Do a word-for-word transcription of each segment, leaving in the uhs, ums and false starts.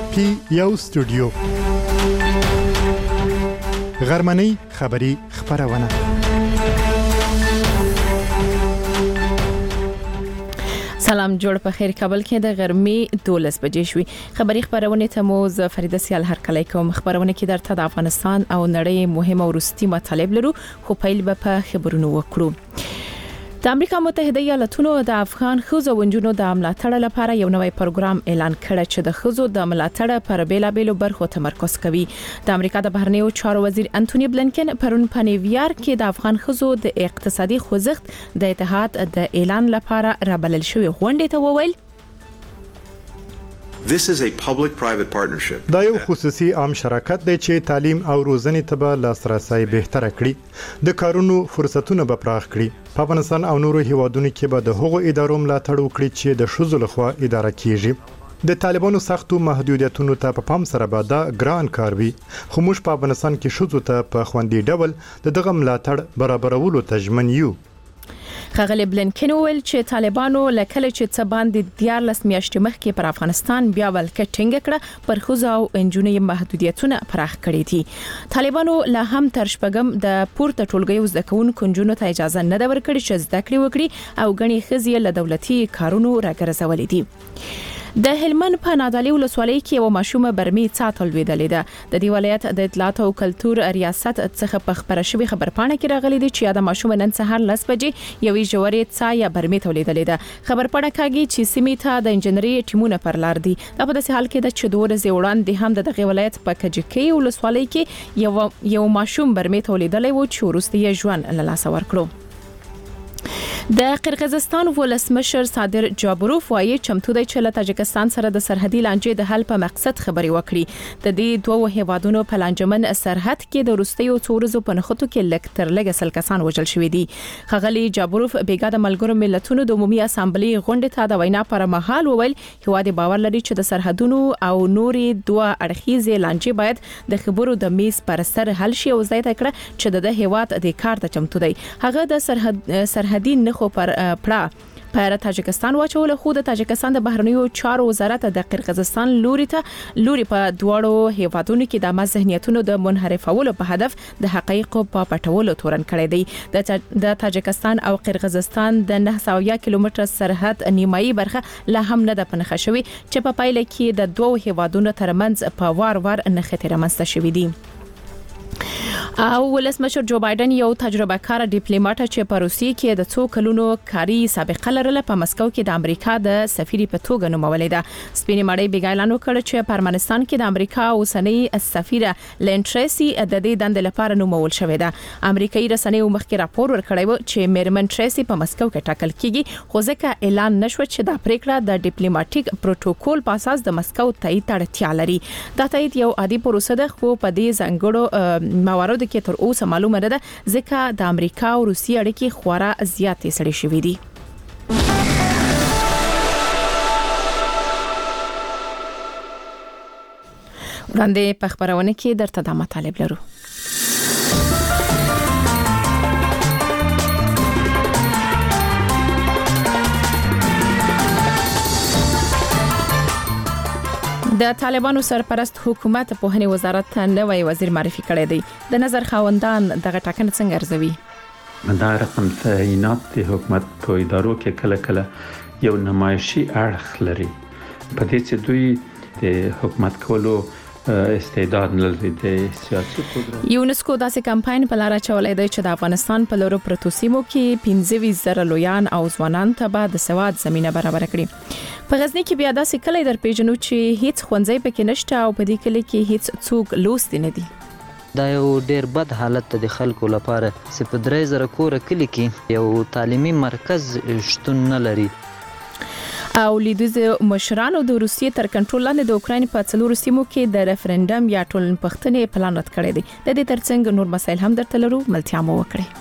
پی یو سټوډیو غرمنۍ خبری خبرونه سلام جوړ په خیر. کابل کې د غرمې دولس بجې شوې. خبری خبرونه ته مو ز فریده سیال هر کله کوم. خبرونه کې درته د افغانستان او نړۍ مهمه او وروستي مطالب لرو، خو پیل به په خبرونو وکړو. د امریکا متحده ایالاتونو د افغان ښځو او نجونو د ملاتړ لپاره یو نوی پروګرام اعلان کړ چې د ښځو د ملاتړ پر بیلابېلو برخو تمرکز کوي. د امریکا د بهرنیو چارو وزیر انټونی بلنکن پرون په نیویارک کې د افغان ښځو د اقتصادي خوځښت د اتحاد د اعلان لپاره رابلل شوی غونډه ته وویل This is a public-private partnership. دا یو خصوصي عام شراکت دی چې تعلیم او روزنې ته به لاسرسي بهتره کړي، د کارونو فرصتونه به پراخ کړي. په افغانستان او نورو هیوادونو کې به د هغو ادارو ملاتړ وکړي چې د ښځو لخوا اداره کیږي. د طالبانو سختو محدودیتونو ته په پام سره به دا ګران کار وي، خو موږ په افغانستان کې ښځو ته په خوندي ډول دغه ملاتړ برابرولو ته ژمن یو. خغل بلنکن ویل چې طالبانو لکه چې څه باندې دیارلس میاشتې مخکې پر افغانستان بیا ولکه ټینګ کړه، پر ښځو او انجونې محدودیتونه پراخ کړي دي. طالبانو لا هم تر شپږم د پورته ټولګي زده کوونکو نجونو ته اجازه نه ده ورکړې چې زده کړې وکړي او غني ښځې له دولتي کارونو راګرځولې دي. د هلمند په نادعلي ولسوالۍ کې یو ماشومه برمي څاټل ویدلې ده. د دې ولایت د اطلاعات او کلتور ریاست څخه په خبره شوی خبرپاڼه کې راغلي دي چې دا ماشومه نن سهار لس بجې یوې جوړې څا یا برمي تولیدلې ده. خبرپاڼه کوي چې سیمې ته د انجنیری ټیمونه پر لار دي. دا په داسې حال کې ده چې دوه ورځې وړاندې هم د دغه ولایت په کجکي ولسوالۍ کې یو یو ماشوم برمي تولیدلې و چې وروسته یې ژوند له لاسه ورکړو. د قرغیزستان ولسمشر صادر جابروف وايي چمتو دی چې له تاجکستان سره د سرحدي لانجې د حل په مقصد خبري وکړي. د دې دوه هیوادونو په لانجمن سرحد کې د روسیې او څورزو په نخښتو کې لک تر لګ سل کسان وژل شوې دي. خغلی جابروف بیګا د ملګرو ملتونو د عمومي اسامبلې غونډې ته د وینا پر مهال وویل هیواد باور لري چې د سرحدونو او نورې دوه اړخیزې لانجې باید د خبرو د میز پر سر حل شي او زیاته کړه چې د هیواد د کار ته چمتو دی. هغه د سرحد سرحدي نخ خو پر پړه پر تاجکستان واچول، خو د تاجکستان د بهرنیو چارو وزارت د قرغیزستان لوري ته لوري په دواړو هیوادونو کې د مذهنیتونو د منحرفولو په هدف د حقایقو په پټولو تورن کړی دی. د تاجکستان او قرغیزستان د نه سوه کیلومتر سرحد نیمایي برخه لا هم نه د پنخه شوی چې په پایله کې د دوه هیوادونو ترمنځ په وار وار نښتې رامنځته شوې دي. او ولسمشر جو بایدن یو تجربه کار ډیپلوماټ چې په روسیې کې د څو کلونو کاري سابقه لرله په مسکو کې د امریکا د سفیر په توګه نومولې ده. سپینې مړۍ بیګایلانو کړ چې په افغانستان کې د امریکا اوسنۍ سفیره لین ټریسي د دې دند لپاره نومول شوې ده. امریکایي رسنیو مخکې راپور ورکړی و چې میرمن ټریسي په مسکو کې ټاکل کیږي، خو ځکه اعلان نشو چې دا پریکړه د ډیپلوماټیک پروتوکول په اساس د مسکو تایید ته اړتیا لري. دا تایید یو عادي پروسه ده، خو په دې ځانګړو موارد کې تر اوسه معلومه ده ځکه د امریکا او روسیې اړیکې خورا زیاتې سړې شوې دي. وړاندې په خبرونه کې درته دا مطالب لرو. د طالبانو سرپرست حکومت په هني وزارت ته نوی وزیر معرفي کړی دی. د نظر خاوندان دغه ټاکنه څنګه ارزوي؟ دا رقم تعینات د حکومت په ادارو کې کله کله یو نمایشي اړخ لري، په دې چې دوی د حکومت کولو استعداد لري. د سیاسي قدرت یونسکو داسې کمپاین په لار اچولې دی چې د افغانستان په لورو پروتو سیمو کې پنځه ویشت زره لویان او ځوانان ته به د سواد زمينه برابر کړي. په غزنی کې بیا داسې کلی در پیژنو چې هیڅ ښوونځی پکې نشته او په دې کلی کې هیڅ څوک لوست نه دي. دا یو ډیر بد حالت د خلکو لپاره چې په درې زره کور کلی کې یو تعلیمي مرکز شتون نه لري. او لیدوز مشرانو د روسیې تر کنټرول لاندې د اوکراین په څلورو سیمو کې د ریفرندم یا ټولنپوښتنې پلان رد کړی دی. د دې ترڅنګ نور مسایل هم درته لرو، ملتیا مو وکړئ.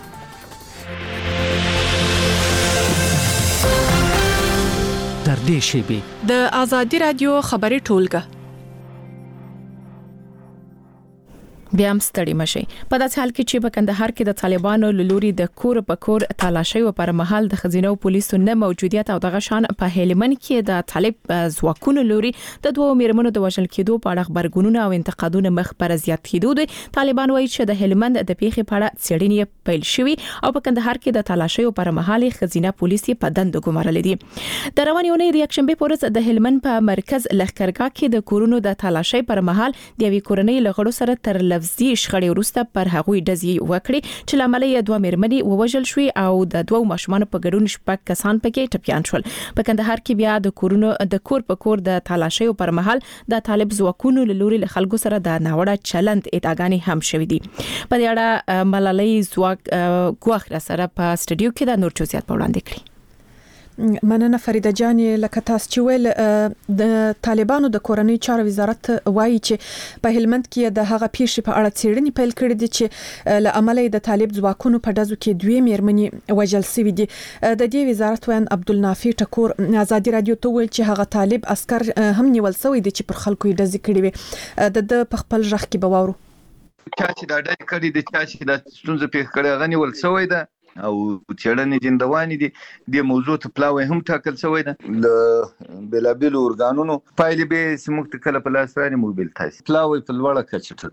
تر دې شیبې د ازادي رادیو خبري ټولګه بیا هم ستړي مشي. په داسې حال کې چې په کندهار کې د طالبانو لوري د کور په کور تلاشي او پر مهال د خزینو پولیسو نه موجودیت او دغه شان په هلمند کې د طالب ځواکونو لوري د دوه میرمنو د وژل کېدو په اړه خبرګونونه او انتقادونه مخ پر زیات کېدو دي. طالبان وایي چې د هلمند د پیښې په اړه څېړنې پیل شوې او په کندهار کې د تلاشي او پر مهال خزینه پولیسي په دند ګمارل دي. د رواني اونۍ د یکشنبه په ورځ د هلمند په مرکز لښکرګاه کې د کورونو د تلاشي پر مهال د یوې کورنۍ لغړو سره تر لفظي شخړې وروسته پر هغوی ډزې وکړي چې لامل یې دوه میرمنې ووژل شوې او د دوه ماشومان په ګډون شپږ کسان پکې ټپيان شول. په کندهار کې بیا د کورونو د کور په کور د تلاشي پر مهال د طالب ځواکونو لوري له خلکو سره د ناوړه چلند ادعاګانې هم شوې دي. په دې اړه ملالۍ ځواک ګواخ سره په سټډیو کې د نور جزئیات په وړاندې کړي. مننه فریده جان. لکه تاسو چې ویل د طالبانو د کورنۍ چارو وزارت وایي چې په هلمند کې د هغه پیښې په اړه څېړنې پیل کړې دي چې له امله د طالب ځواکونو په ډزو کې دوه میرمنې وژل شوې دي. د دې وزارت وین عبدالنافع ټکور ازادي رادیو ته ویل چې هغه طالب عسكر هم نیول شوی دي چې پر خلکو یې ډزې کړې وي. د په خپل ژغ کې به واورو چا چې دا ډزې کړې دي، چا چې دا ستونزه پیښ کړې هغه نیول شوی ده او چېړنې جندواني دي. د موضوع ته پلاوی هم ټاکل شوی ده ل بلابل اورګانونو پایلې به سموږ کله په لاس راځي موبایل تاسو پلاوی په لوړه کچه.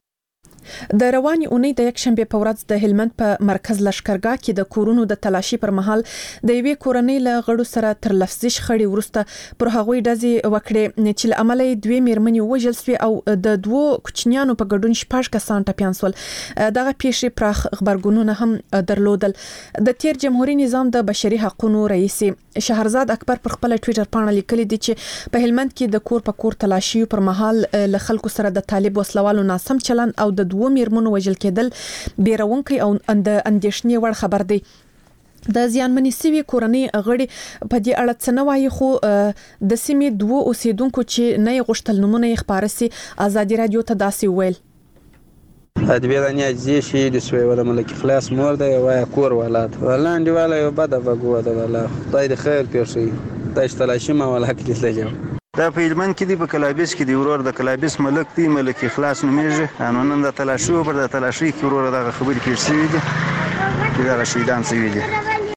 د رواني اونۍ د یکشنبه په ورځ د هلمند په مرکز لښکرګاه کې د کورونو د تلاشي پر مهال د یوې کورنۍ له غړو سره تر لفظي شخړې وروسته پر هغوی ډزې وکړې چې له امله دوه میرمنې وژل شوې او د دوه کوچنیانو په ګډون شپږ کسان ټپيان شول. دغه پیښې پراخ خبرګونونه هم درلودل. د تیر جمهوریت نظام د بشري حقوقو رئیس شهرزاد اکبر پر خپل ټوئیټر باندې لیکلي دي چې په هلمند کې د کور په کور تلاشي پر مهال له خلکو سره د طالب وسلوالو ناسم چلند او د دوه میرمنو وژل کېدل بیرونکي او د اندېښنې وړ خبر دی. د زیانمنې سوي کورنۍ غړي په دې اړه څه نه وایي، خو د سیمې دوه اوسیدونکو چې نه غوښتل نمونه یې خبره سي ازادي رادیو ته داسې ویل. ادبیات نه اجزی شي د سوی ولا ملک خلاص مور دی وای کور ولات ولاندې ولا یو بده بغو ده ولا خدای د خیر پیښي تاسو تلاشي ما ولا کې لږه دا په هلمند کې دی په کلابیس کې دی ورور د کلابیس ملک دی ملک اخلاص نومېږي. انو نن د تلاشي پر د تلاشي کې ورور دغه خبرې پیښ شوې دي چې دا شهیدان شوي دي.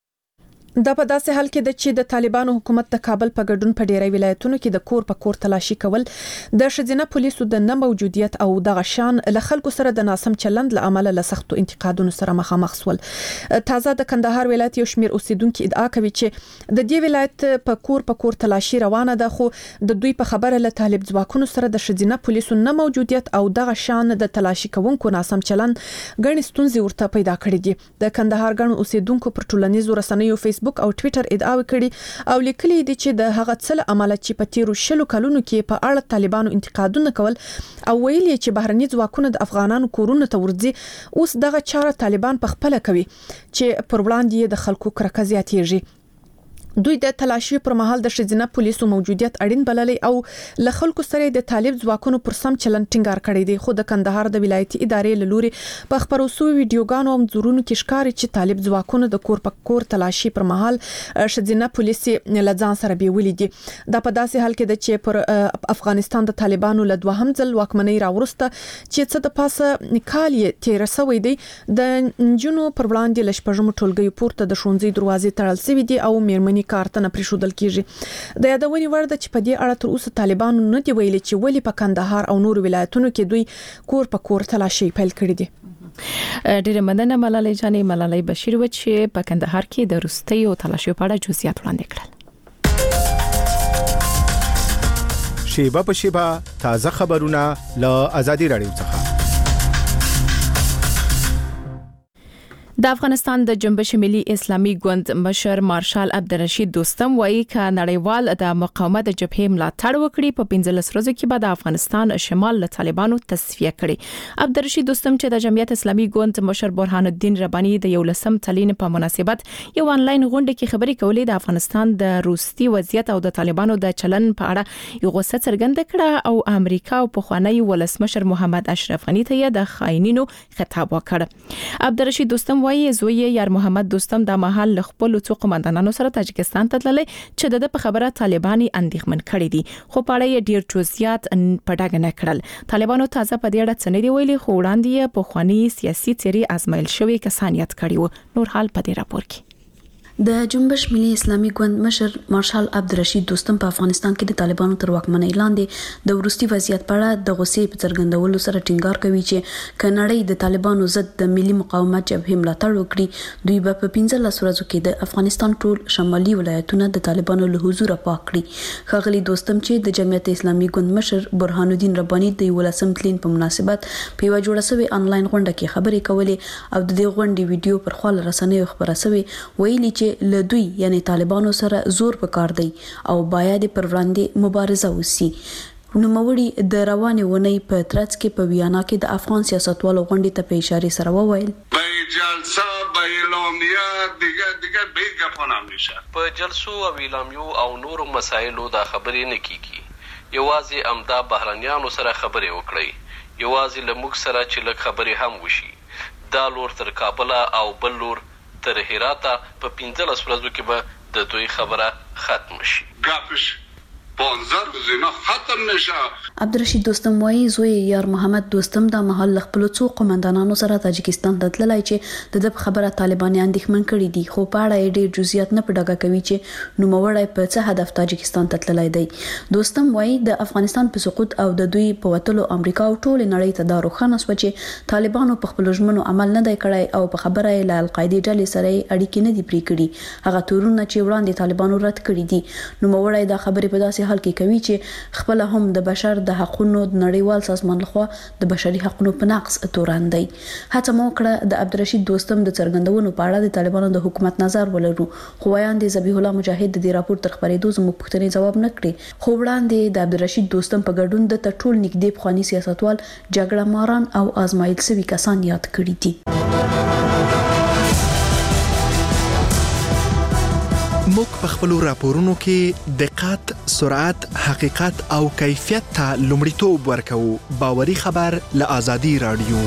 دا په داسې حال کې د چې د طالبانو حکومت د کابل په ګډون په ډیری ولایتونو کې د کور په کور تلاشي کول د شذینه پولیسو د نه موجودیت او د غشان له خلکو سره د ناسم چلند له عمله له سختو انتقادونو سره مخامخ شول. تازه د کندهار ولایت یو شمیر اوسیدونکو ادعا کوي چې د دې ولایت په کور په کور تلاشي روانه ده، خو د دوی په خبره له طالب ځواکونو سره د شذینه پولیسو نه موجودیت او د غشان د تلاشي کوونکو ناسم چلند غني ستونزې ورته پیدا کړې دي. د کندهار غن اوسیدونکو پر ټولنیزو رسنیو فیسبوک او ټوئیټر ادعا وکړي او لیکلي دي چې د هغه څل عمله چې په تیرو شلو کلونو کې په اړه طالبانو انتقادونه کول او ویلي چې بهرني ځواکونه د افغانانو کورونو ته ورځي، اوس دغه چاره طالبان په خپل کوي چې پر وړاندې د خلکو کرکه زیاتېږي. دوی د تلاشي پر مهال د شذینه پولیسو موجودیت اړین بللی او له خلکو سره د طالب ځواکونو پر سم چلند ټینګار کړی دی. خو د کندهار د ولایتي ادارې له لوري په خبرو سوي ویډیوګانو او منظورونو کې ښکاري چې طالب ځواکونو د کور په کور تلاشي پر مهال شذینه پولیسي له ځان سره بیولې دي. دا په داسې حال کې د چې پر افغانستان د طالبانو له دوهم ځل واکمنۍ راورسته چې څه د پاسه کال یې تیر شوی دی د جنو پر وړاندې لشپږم ټولګي پورته د شونځي دروازې تړل شوی دي او میرمنې کارتنه پرېښودل کیږي. د یادونې وړ ده چې په دې اړه تر اوسه طالبانو نه دی ویلي چې ولې په کندهار او نور ولایتونو کې دوی کور په کور تلاشي پیل کړی دي. ډیره مننه ملالۍ جانې. ملالۍ بشیر و چې په کندهار کې د روستي او تلاشي په اړه جزئیات وړاندې کړل. شیبه په شیبه تازه خبرونه له آزادي رادیو څخه. د افغانستان د جنبش ملي اسلامي ګوند مشر مارشال عبدالرشید دوستم وایي چې نړیوال د مقاومت جبهې ملاتړ وکړي په پنځلس ورځو کې به د افغانستان شمال له طالبانو تصفیه کړي. عبدالرشید دوستم چې د جمعیت اسلامي ګوند مشر برهان الدین رباني د یو لسم تلین په مناسبت یو انلاین غونډه کې خبرې کولې د افغانستان د روسي وضعیت او د طالبانو د چلن په اړه یو غوسه څرګنده کړه او امریکا او پخوانی ولسمشر محمد اشرف غنی ته د خاینینو خطاب وکړ. عبدالرشید دوستم وایي زوی یار محمد دوستم د محل خپل څو قومندانانو سره تاجکستان ته تللی چې د په خبره طالباني اندېښمن کړي دي خو په اړه یې ډیر جزئیات په ډاګه نه کړل. طالبانو تازه په دې اړه څه نه دی ویلي خو وړاندې په خواني سیاسي تیری ازمایل شوی کسان یاد کړي وو. نور حال په دې راپور کې د جنبش ملي اسلامي ګوند مشر مارشال عبدالرشید دوستم په افغانستان کې د طالبانو تر واکمنۍ لاندې د ورستي وضعیت په اړه د غوسې په څرګندولو سره ټینګار کوي چې کنړی د طالبانو ضد د ملي مقاومت جبهې ملاتړ وکړي دوی به په پنځلس ورځو کې د افغانستان ټول شمالي ولایتونه د طالبانو له حضور پاک کړي. ښاغلي دوستم چې د جمعیت اسلامي ګوند مشر برهان الدین رباني د ولسم تلین په مناسبت په یو جوړه شوی انلاین غونډه کې خبرې کولې او د دې غونډې ویډیو پر خپل رسنیو خبره شوی ویلي چې لدوی یعنی طالبانو سره زور پکار دی او باید پر وړاندې مبارزه وسی. نوموړي د روانې ونې په ترڅ کې په ویانا کې د افغان سیاستوالو غونډې ته په اشاره سره وویل په جلسه به اعلامیه دیگه دیگه بیګه پونم نشه په جلسو او اعلامیو او نورو مسایلو دا خبرې نه کیږي. یوازې امدا بهرنیانو سره خبرې وکړي. یوازې لموږ سره چې لږ خبرې هم وشي. دا لور تر کابل او بل لور تر هراته په پنځلس ورځو کې به د دوی خبره ختم شي. ګاپش پنځه ورځې نه ختم نشه. عبدالرشید دوستم وایي زوی یار محمد دوستم د محل خپل څو قومندانانو سره تاجکستان ته تللی چې د خبره طالباني اندېښمن کړي دي خو په اړه ډېر جزئیات نه پډاګه کوي چې نوموړی په څه هدف تاجکستان ته تللی دی. دوستم وایي د افغانستان په سقوط او د دوی په وتلو امریکا او ټول نړۍ ته دا روښانه شو چې طالبانو په خپل ژمنو عمل نه دی کړی او په خبره یې له القاعده ډلې سره اړیکې نه دي پرې کړي. هغه تورونه چې وړاندې طالبانو رد کړي دي. نوموړی دا خبرې په داسې حال کې کوي چې خپل هم د بشر د حقوقو د نړیوال سازمان لخوا د بشري حقوقو په نقض تورن دی. هڅه مو کړه د عبدالرشید دوستم د څرګندونو په اړه د طالبانو د حکومت نظر ولرو خو وایاندې ذبیح الله مجاهد د دې راپور تر خبرېدو زموږ پوښتنې جواب نه کړي خو وړاندې د عبدالرشید دوستم په ګډون د ټول نږدې پخوانی سیاستوال جګړه ماران او آزمایل شوي کسان یاد کړي دي. موږ په خپل راپورونو کې دقت، سرعت، حقیقت او کیفیت ته لومړیتوب ورکوو. باوري خبر له آزادي رادیو.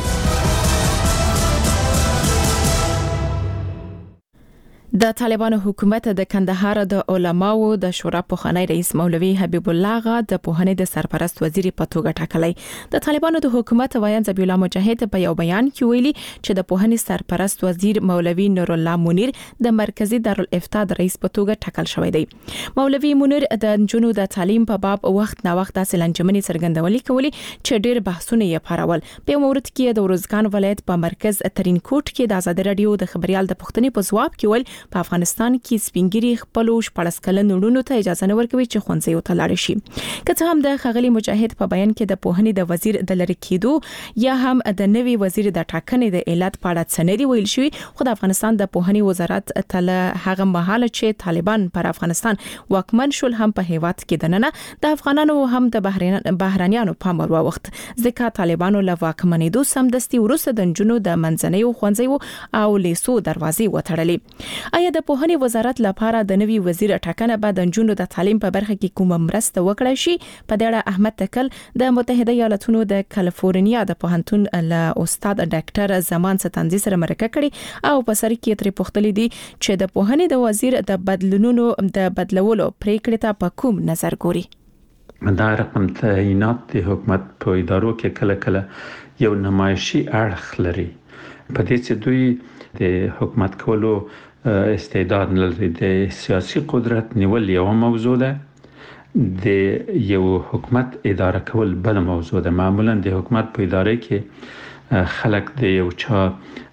د طالبانو حکومت د کندهار د علماو د شورا پوخنۍ رئیس مولوي حبیب الله غا د پوهنې د سرپرست وزیر په توګه ټاکلی. د طالبانو د حکومت وایي ذبیح الله مجاهد په یو بیان کې ویلي چې د پوهنې سرپرست وزیر مولوي نور الله منیر د مرکزی دارالافتا د رئیس په توګه ټاکل شوی دی. مولوي منیر د جنونو د تعلیم په باب وخت نا وخت داسې لنجمنې څرګندولې کوي چې ډېر بحثونه یې پارول. په مورد کې د ورزګان ولایت په مرکز ترین کوټ کې د آزاد رادیو د خبريال د پښتني په ځواب کې ول په افغانستان کې سپینګری خپل شپږ کلن وروڼو ته اجازه نه ورکوي چې ښوونځي ته لاړ شي. که څه هم د خغلی مجاهد په بیان کې د پوهنې د وزیر د لری کېدو یا هم د نوي وزیر د ټاکنې د اعلان په اړه څه نه دی ویل شوی خو د افغانستان د پوهنې وزارت تل هغه مهاله چې طالبان پر افغانستان واکمن شول هم په هیواد کې دننه د افغانانو هم د بهرانيانو پام ور وخت ځکه طالبانو له واکمنېدو سمدستي وروسته د جنونو د منځنۍ ښوونځي او لیسو دروازې وتړلې. آیا د پوهنې وزارت لپاره د نوي وزیر ټاکنه بعد د جنونو د تعلیم په برخه کې کومه مرسته وکړای شي؟ په دې اړه احمد تکل د متحده ایالاتونو د کالیفورنیا د پوهنتون له استاد ډاکټر زمان ستانزي سره مرکه کړي او په سر کې ترې پوښتلې دي چې د پوهنې د وزیر د بدلونونو د بدلولو پریکړې ته په کوم نظر ګوري. دا رقم تعینات د حکومت په ادارو کې کله کله یو نمایشي اړخ لري. په دې چې دوی د حکومت کولو استعداد لري. د سیاسي قدرت نیول یو موضوع ده، د یو حکومت اداره کول بل موضوع ده. معمولا د حکومت په اداره کې خلک د یو چا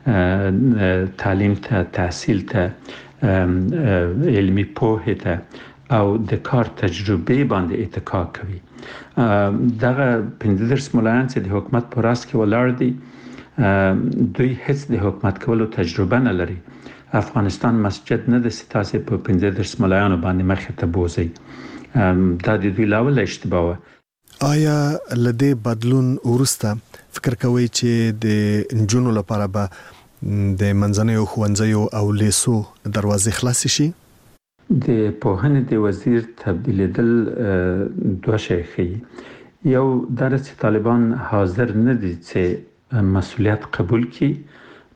تعلیم ته، تحصیل ته، علمی پوهه ته او د کار تجربه باندې اتکا کوي. دغه پنځه درس مولایان چې د حکومت په راس کې ولاړ دي دوی هیڅ د حکومت کولو تجربه نه لري. افغانستان مسجد نه د ستاسو په پنځه درس ملایانو باندې مخه ته بوزي. دا د دوی لاول اشتباه. آیا لدې بدلون ورسته فکر کوي چې د انجونو لپاره به د منځنیو ښوونځیو او لیسو دروازې خلاص شي؟ د پوهنې د وزیر تبدیلېدل دوه شی ښیي. یو دا چې طالبان حاضر نه دي چې مسؤلیت قبول کړي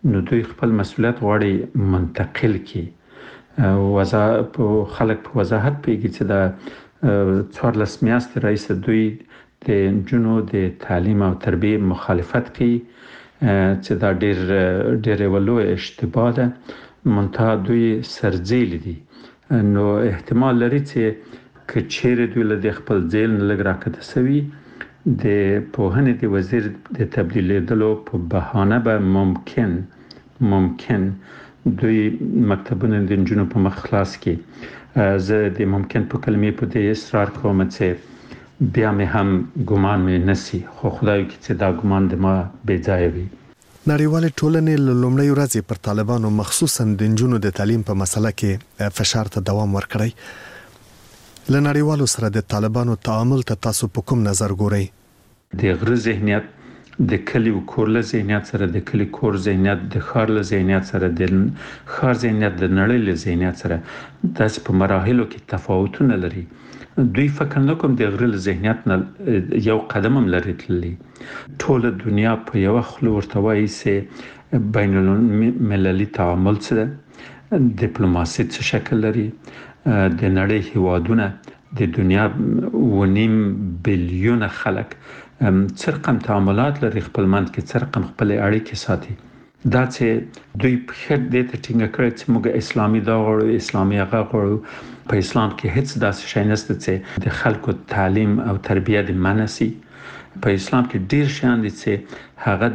نو دوی خپل مسؤلیت غواړي منتقل کړي. وضا په خلک په وضاحت پیږي چې دا څوارلس میاشتې راهیسې دوی د نجونو د تعلیم او تربیه مخالفت کوي چې دا ډېر ډېر یوه لویه اشتباه ده. منتها دوی سرځیلي دي، نو احتمال لري چې که چیرې دوی له د خپل ځیل نه لږ راکته سوي د پوهنې د وزیر د تبدیلېدلو په بهانه به ممکن ممکن دوی مکتبونه د نجونو په مخ خلاص کړي. زه د ممکن په کلمې په دې اصرار کوم چې بیا مې هم ګمان مې نسی، خو خدای وکړي چې دا ګمان د ما بې ځایه وي. نړیوالې ټولنې له لومړۍ ورځې پر طالبانو مخصوصا د نجونو د تعلیم په مسله کې فشار ته دوام ورکړی. له نړیوالو سره د طالبانو تعامل ته تاسو په کوم نظر ګورئ؟ د غره ذهنیت د کلی او کور له ذهنیت سره، د کلی کور ذهنیت د ښار له ذهنیت سره، د ښار ذهنیت د نړۍ له ذهنیت سره داسې په مراحلو کې تفاوتونه لري. دوی فکر نه کوم د غره له ذهنیت نه یو قدم هم لري تللی. ټول دنیا په یو خلو ورته وایي چې بین المللي تعامل څه ده، ډیپلوماسي څه شکل لري. د نړۍ هیوادونه د دنیا و نیم بیلیون خلک څه رقم تعاملات لري خپل منځ کې، څه رقم خپل اړیکې ساتي. دا چې دوی په خیر دې ته ټینګه کړی چې موږ اسلامي دا غواړو، اسلامي هغه غواړو. په اسلام کې هیڅ داسې شی نشته چې د خلکو تعلیم او تربیه د منع سي. په اسلام کې ډیر شیان دي چې هغه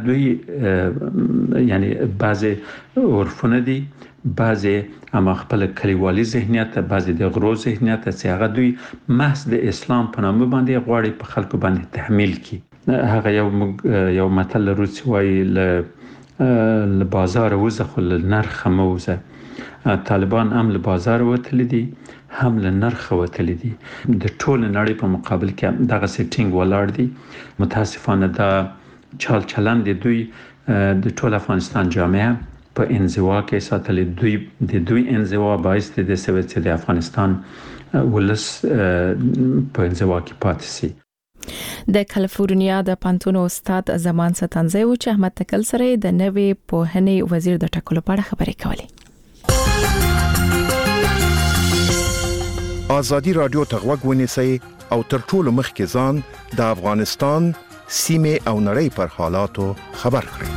دوی یعنی بعضی عرفونه دي، بعضی اما خپل کلیوالي ذهنیت، بعضی د غرو ذهنیت چې هغه دوی محض د اسلام په نامه باندې غواړي په خلکو باندې تحمیل کړي. هغه یو یو متل لري چې وایي له بازار وزه خو له نرخه مه وزه. طالبان هم له بازار وتلی دي، هم له نرخه وتلی دي. د ټول نړۍ په مقابل کې دغه سیټینګ ولاړ دي. متاسفانه دا چال چلند دی دوی د ټول افغانستان جامعه په انزوا کې ساتلې. دوی د دوی انزوا باعث دي چې د افغانستان ولس په انزوا کې پاتې شي. د کالیفورنیا د پانتون استاد زمان ستانزی او چې احمد تکل سره د نوې پوهنې وزیر د ټاکلو په اړه خبرې کولې. ازادي رادیو ته غوږ ونیسئ او تر ټولو مخکې ځان د افغانستان سیمه او نړۍ پر حالاتو خبر کړئ.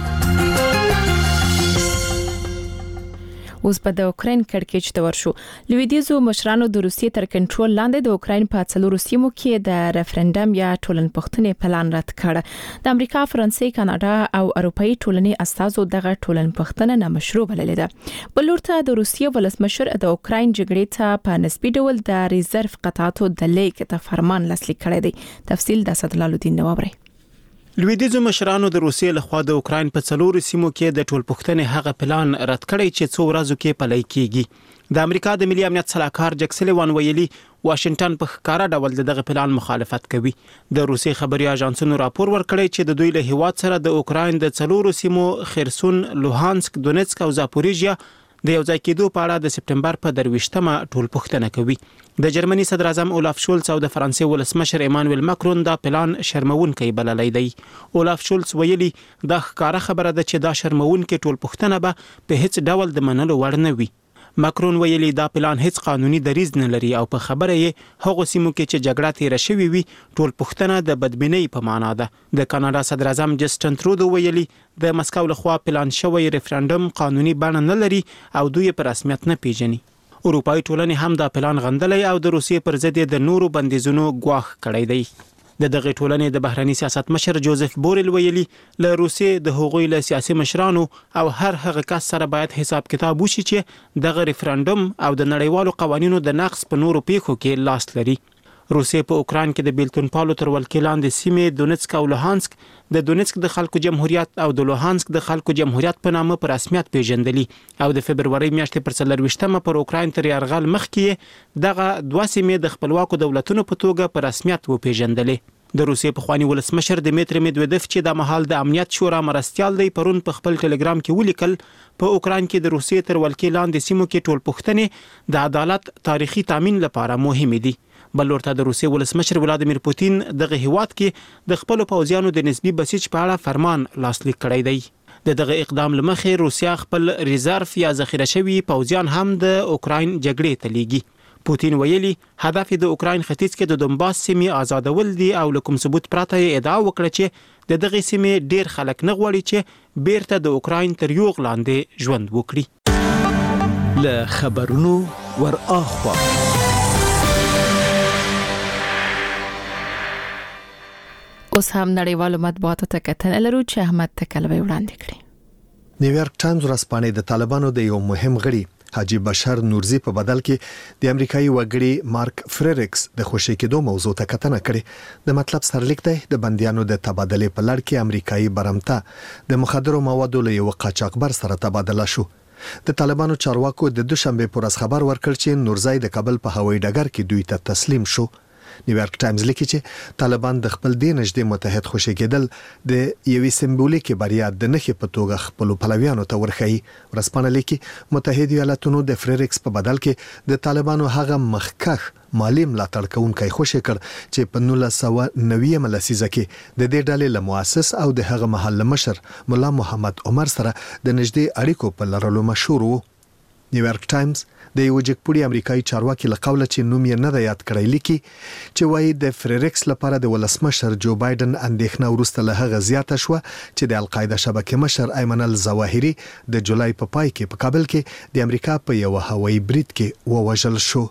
اوس په د اوکرين کړکېچ ته ورشو. لویدیزو مشرانو د روسیې تر کنټرول لاندې د اوکرين په څلورو سیمو کې د ریفرندم یا ټولنپوښتنې پلان رد کړ. د امریکا، فرانسې، کاناډا او اروپאי ټولنې استازو دغه ټولنپوښتنه نامشروع بللې ده. بل ورته د روسیې ولسمشر د اوکرين جګړې ته په نسبي ډول د ریزرف قطعاتو د لیک ته فرمان لاسلیک کړی دی. تفصیل د اسدالله الدین نوابری. لویدیزو مشرانو د روسیې لخوا د اوکرين په څلورو سیمو کې د ټولپوښتنې هغه پلان رد کړی چې څو ورځو کې پلی کیږي. د امریکا د ملي امنیت صلاحکار جک سلیوان ویلي واشنگټن په ښکارا ډول دغه پلان مخالفت کوي. د روسي خبري اژانسونو راپور ورکړی چې د دوی له هیواد سره د اوکرين د څلورو سیمو خرسون، لوهانسک، دونیتسک او زاپوریژیا د یو ځای کېدو په اړه د سپټمبر په درویشتمه ټولپوښتنه کوي. د جرمني صدر اعظم اولاف شولز او د فرانسې ولسمشر ایمانویل ماکرون دا پلان شرمونکی بللی دی. اولاف شولز ویلي دا ښکاره خبره ده چې دا شرمونکی ټولپوښتنه به په هیڅ ډول د منلو وړ نه وي. ماکرون ویلي دا پلان هیڅ قانوني دریز نه لري او په خبره یې هغه سیمو کې چې جګړه تیر شوې وي ټولپوښتنه د بدبینۍ په معنا ده. د کاناډا صدر اعظم جسټن ترودو ویلي د مسکو لخوا پلان شوی ریفرندم قانوني بڼه نه لري او دوی په رسمیت نه پیژني. اروپאי ټولنې هم دا پلان غندلی او د روسیې پر ضد د نورو بندیزونو ګواښ کړی دی. د دغه ټولنې د بهرني سیاست مشر جوزف بورل ویلي له روسیې د هغوی له سیاسي مشرانو او هر هغه کس سره باید حساب کتاب وشي چې دغه ریفرندم او د نړیوالو قوانینو د نقض په نورو پیښو کې لاس لري. روسیې په اوکران کې د بیلتون پالو تر ولکې لاندې سیمې دونیتسک او لوهانسک د دونیتسک د خلکو جمهوریت او د لوهانسک د خلکو جمهوریت په نامه په رسمیت پیژندلي او د فبرवरी میاشتې پر څلرویشتمه پر اوکران تر یرغل مخکې دغه دوه سیمې د خپلواکو دولتونو په توګه په رسمیت وپیژندلې. د روسیې پخوانی ولسمشر دمیتری میدویدف چې د مهال د امنیت شورا مرستيال دی پرون په خپل ټلګرام کې ولیکل په اوکران کې د روسیې تر ولکې لاندې سیمو کې ټولپوښتنې د عدالت تاریخي تامین لپاره مهمه دي. بل ورته د روسیې ولسمشر ولادیمیر پوتین دغه هیواد کې د خپل پوځیانو د نسبی بسیج په اړه فرمان لاسلیک کړی دی. د دغه اقدام لمخې روسیا خپل ریزرف یا ذخیره شوي پوځیان هم د اوکراین جګړې ته لیږي. پوتین ویلي هدف د اوکراین ختیځ کې د دونباس سیمې آزادول دي او له کوم ثبوت پرته یې ادعا وکړه چې د دغه سیمې ډیر خلک نه غواړي چې بیرته د اوکراین تر یوغ لاندې ژوند وکړي. له خبرونو ور اخوا اوس هم نړیوالو مطبوعاتو ته کتنه لرو چې احمد تکلوي وړاندې کړي. نیویارک ټایمز ورځپاڼه د طالبانو د یو مهم غړي حاجی بشر نورزی په بدل کې د امریکایي وګړي مارک فریریکس د خوشی کېدو موضوع ته کتنه کړي. د مطلب سرلیک دی د بندیانو د تبادله په لړ کې امریکایي برمته د مخدرو موادو له یو قاچاقبر سره تبادله شو. د طالبانو چارواکو د دوشنبه پر ورځ خبر ورکړ چې نورزی د کابل په هوایي ډګر کې دوی ته تسلیم شو. نیویارک ټایمز لیکي چې طالبان د خپل دین نږدې متحد خوشی کېدل د یوې سمبولیکي بریا د نخې په توګه خپل پلویانو ته ورخی. ورسپانه لیکي متحده ایالاتونو د فریریکس په بدل کې د طالبانو هغه مخکخ مالی ملاتړ کوونکی خوشی کړ چې په نولس سوه نوي لسیزه کې د دې ډلې له مؤسس او د هغه محل مشر مولا محمد عمر سره د نږدې اړیکو په لرلو مشهور وو. نیویارک ټایمز د یو جګپوړي امریکایي چارواکي له قوله چې نوم یې نه دی یاد کړی لیکي چې وایي د فریریکس لپاره د ولسمشر جو بایدن اندېښنه وروسته له هغه زیاته شوه چې د القاعده شبکې مشر ایمن الظواهري د جولای په پای کې په کابل کې د امریکا په یو هوایي برید کې ووژل شو.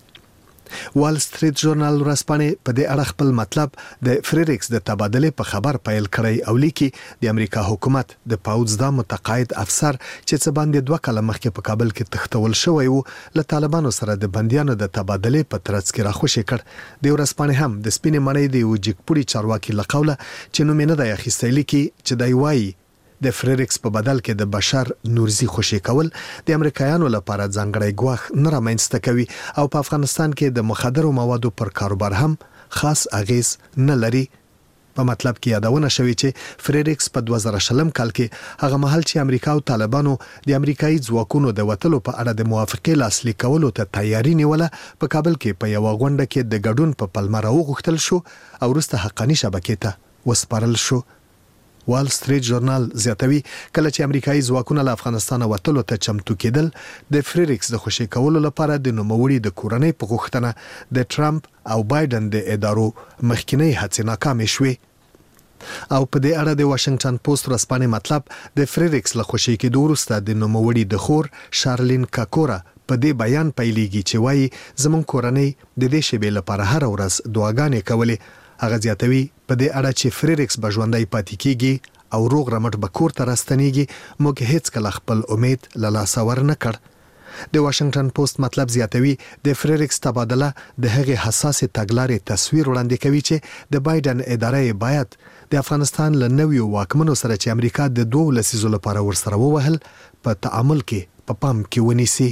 وال سټریټ ژورنال ورځپاڼه په دې اړه خپل مطلب د فریریکس د تبادله په خبر پیل کړی او لیکي د امریکا حکومت د پاوځ د متقاعد افسر چې څه باندې دوه کاله مخکې په کابل کې تختول شوی وو له طالبانو سره د بندیانو د تبادله په ترڅ کې راخوشي کړ. د ورځپاڼه هم د سپینې مړۍ د وجګپوړي چارواکي له قوله چې نوم نه دی اخیستی لیکي چې دی وایي د فریریکس په بدل کې د بشر نورزی خوشی کول د امریکایانو لپاره ځانګړی ګواښ نه رامنځته کوي او په افغانستان کې د مخدرو موادو پر کاروبار هم خاص اغیز نه لري. په مطلب کې یادونه شوی چې فریریکس په دوه زره شلم کال کې هغه مهال چې امریکا او طالبانو د امریکایي ځواکونو د وټلو په اړه د موافقې لاسلیک کولو ته تیاری نیوله په کابل کې په یو غونډه کې د ګډون په پلمه راوغښتل شو او وروسته حقانی شبکې ته وسپارل شو. وال سټریټ ژورنال زیاتوي کله چې امریکایي ځواکونه له افغانستان وټلو ته چمتو کېدل د فریریکس د خوشی کولو لپاره د نوموړي د کورنۍ په غوښتنه د ټرمپ او بایدن د ادارو مخکینی هڅې ناکامې شوې. او په دې اړه د واشنگټن پوسټ ورځپاڼې مطلب د فریریکس له خوشی کېدو وروسته د نوموړي د خور شارلین کاکورا په دې بیان پیلېږي چې وایي زموږ کورنۍ د دې شیبې لپاره هر ورځ دعاګانې کولې. هغه زیاتوي په دې اړه چې فریریکس به ژوندۍ پاتې کیږي او روغ رمټ به کور ته راستنیږي موږ هیڅ کله خپل امید له لاسه ورنه کړ. د واشنگټن پوسټ مطلب زیاتوي د فریریکس تبادله د هغې حساسې تګلارې تصویر وړاندې کوي چې د بایدن اداره باید د افغانستان له نویو واکمنو سره چې امریکا د دوه لسیزو لپاره ورسره ووهل په تعامل کې په پام کې ونیسي.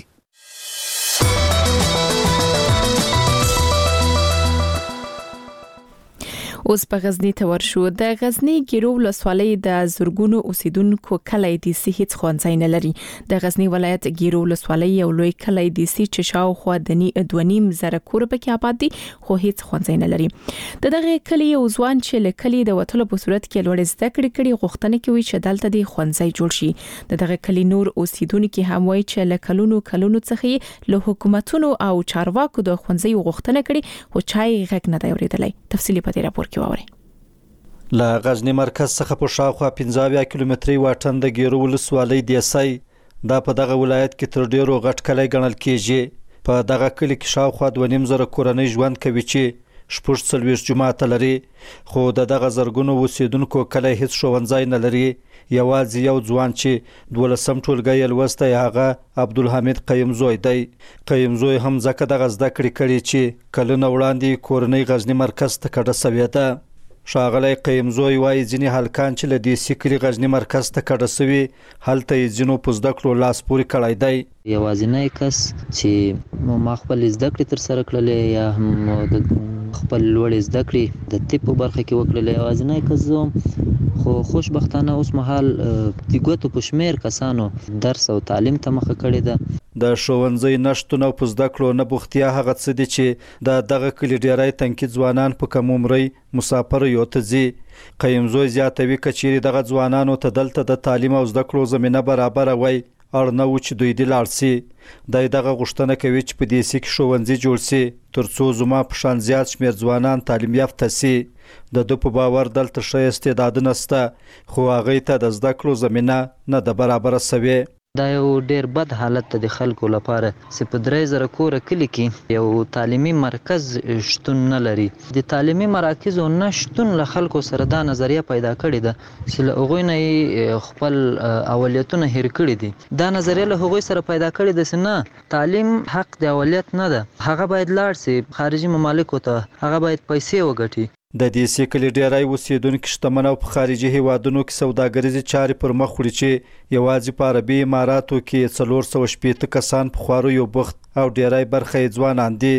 اوس په غزنی ته ورشو. د غزنی ګیرو ولسوالۍ د زورګونو اوسیدونکو کلی د سي هیڅ خوانځای نه لري. د غزنی ولایت ګیرو ولسوالۍ یو لوی کلی د سي چې شاوخوا د دوه زره کور پکې آباد دي خو هیڅ خوانځای نه لري. د دغه کلی یو ځوان چې له کلی د وټلو په صورت کې لوړ زده کړې کړي غوښتنه کوي چې دلته د خوانځای جوړ شي. د دغه کلی نور اوسیدونکو هم وایي چې له کلونو کلونو څخه له حکومتونو او چارواکو د خوانځای غوښتنه کړي خو چای غږ نه دی اورېدلی. تفصیلی په دې راپور له غزنی مرکز څخه په شاوخوا پنځه اویا کیلومتري واټن د ګیرو ولسوالۍ دیسای دا په دغه ولایت کې تر ډیرو غټ کلی ګڼل کیږي. په دغه کلی کې شاوخوا دوه نیم زره کورنۍ ژوند کوي چې شپږ څلوېښت جوماته لري خو د دغه زرګونو اوسیدونکو کلی هیڅ ښوونځی نه لري. یوازې یو ځوان چې دولسم ټولګی یې لوستی هغه عبدالحمید قیمزوی دی. قیمزوی هم ځکه دغه زده کړې کړي چې کلونه وړاندې کورنۍ غزنی مرکز ته کډه سوې ده. ښاغلی قیمزوی وایي ځینې هلکان چې له دې سیکلي غزني مرکز ته کډه سوي هلته یې ځینو په زده کړو لاس پورې کړی دی. یوازینی کس چې ما خپل زده کړې تر سره کړلې یا هم د خپل لوړ زده کړې د طب په برخه کې وکړلې. یوازینی کس زه خو خوشبختانه اوس مهال د ګوتو په شمیر کسانو درس او تعلیم ته مخه کړې ده. د ښوونځي نشتون او په زده کړو نه بوختیا هغه څه دي چې د دغه کلي ډیری تنکي ځوانان په کم عمرۍ مسافر یو ته ځي. قیمزوی زیاتوي که چیرې دغه ځوانانو ته دلته د تعلیم او زده کړو زمینه برابره وای اړ نه و چې دوی دې لاړ سي. دی دغه غوښتنه کوي چې په دې سي کې ښوونځي جوړ سي تر څو زما په شان زیات شمېر ځوانان تعلیم یافته سي. د ده په باور دلته ښه استعدادونه شته خو هغوی ته د زده کړو زمینه نه ده برابره سوې. دا یو ډیر بد حالت ته د خلکو لپاره چې په درې زره کوره کلي کې یو تعلیمي مرکز شتون نه لري. د تعلیمي مراکزو نه شتون له خلکو سره دا نظریه پیدا کړې ده چې له هغوی نه خپل اولیتونه هیر کړي دي. دا نظریه له هغوی سره پیدا کړې ده چې نه تعلیم حق د اولیت نه ده، هغه باید لاړ سي خارجي ممالکو ته، هغه باید پیسې وګټي. د دې سي کلي ډیری اوسیدونکي شتمن او په خارجي هیوادونو کې سوداګریزې چارې پر مخ وړي چې یوازې په عربي اماراتو کې څلور سوه شپېته کسان په خواریو بوخت او ډیری برخه یې ځوانان دي.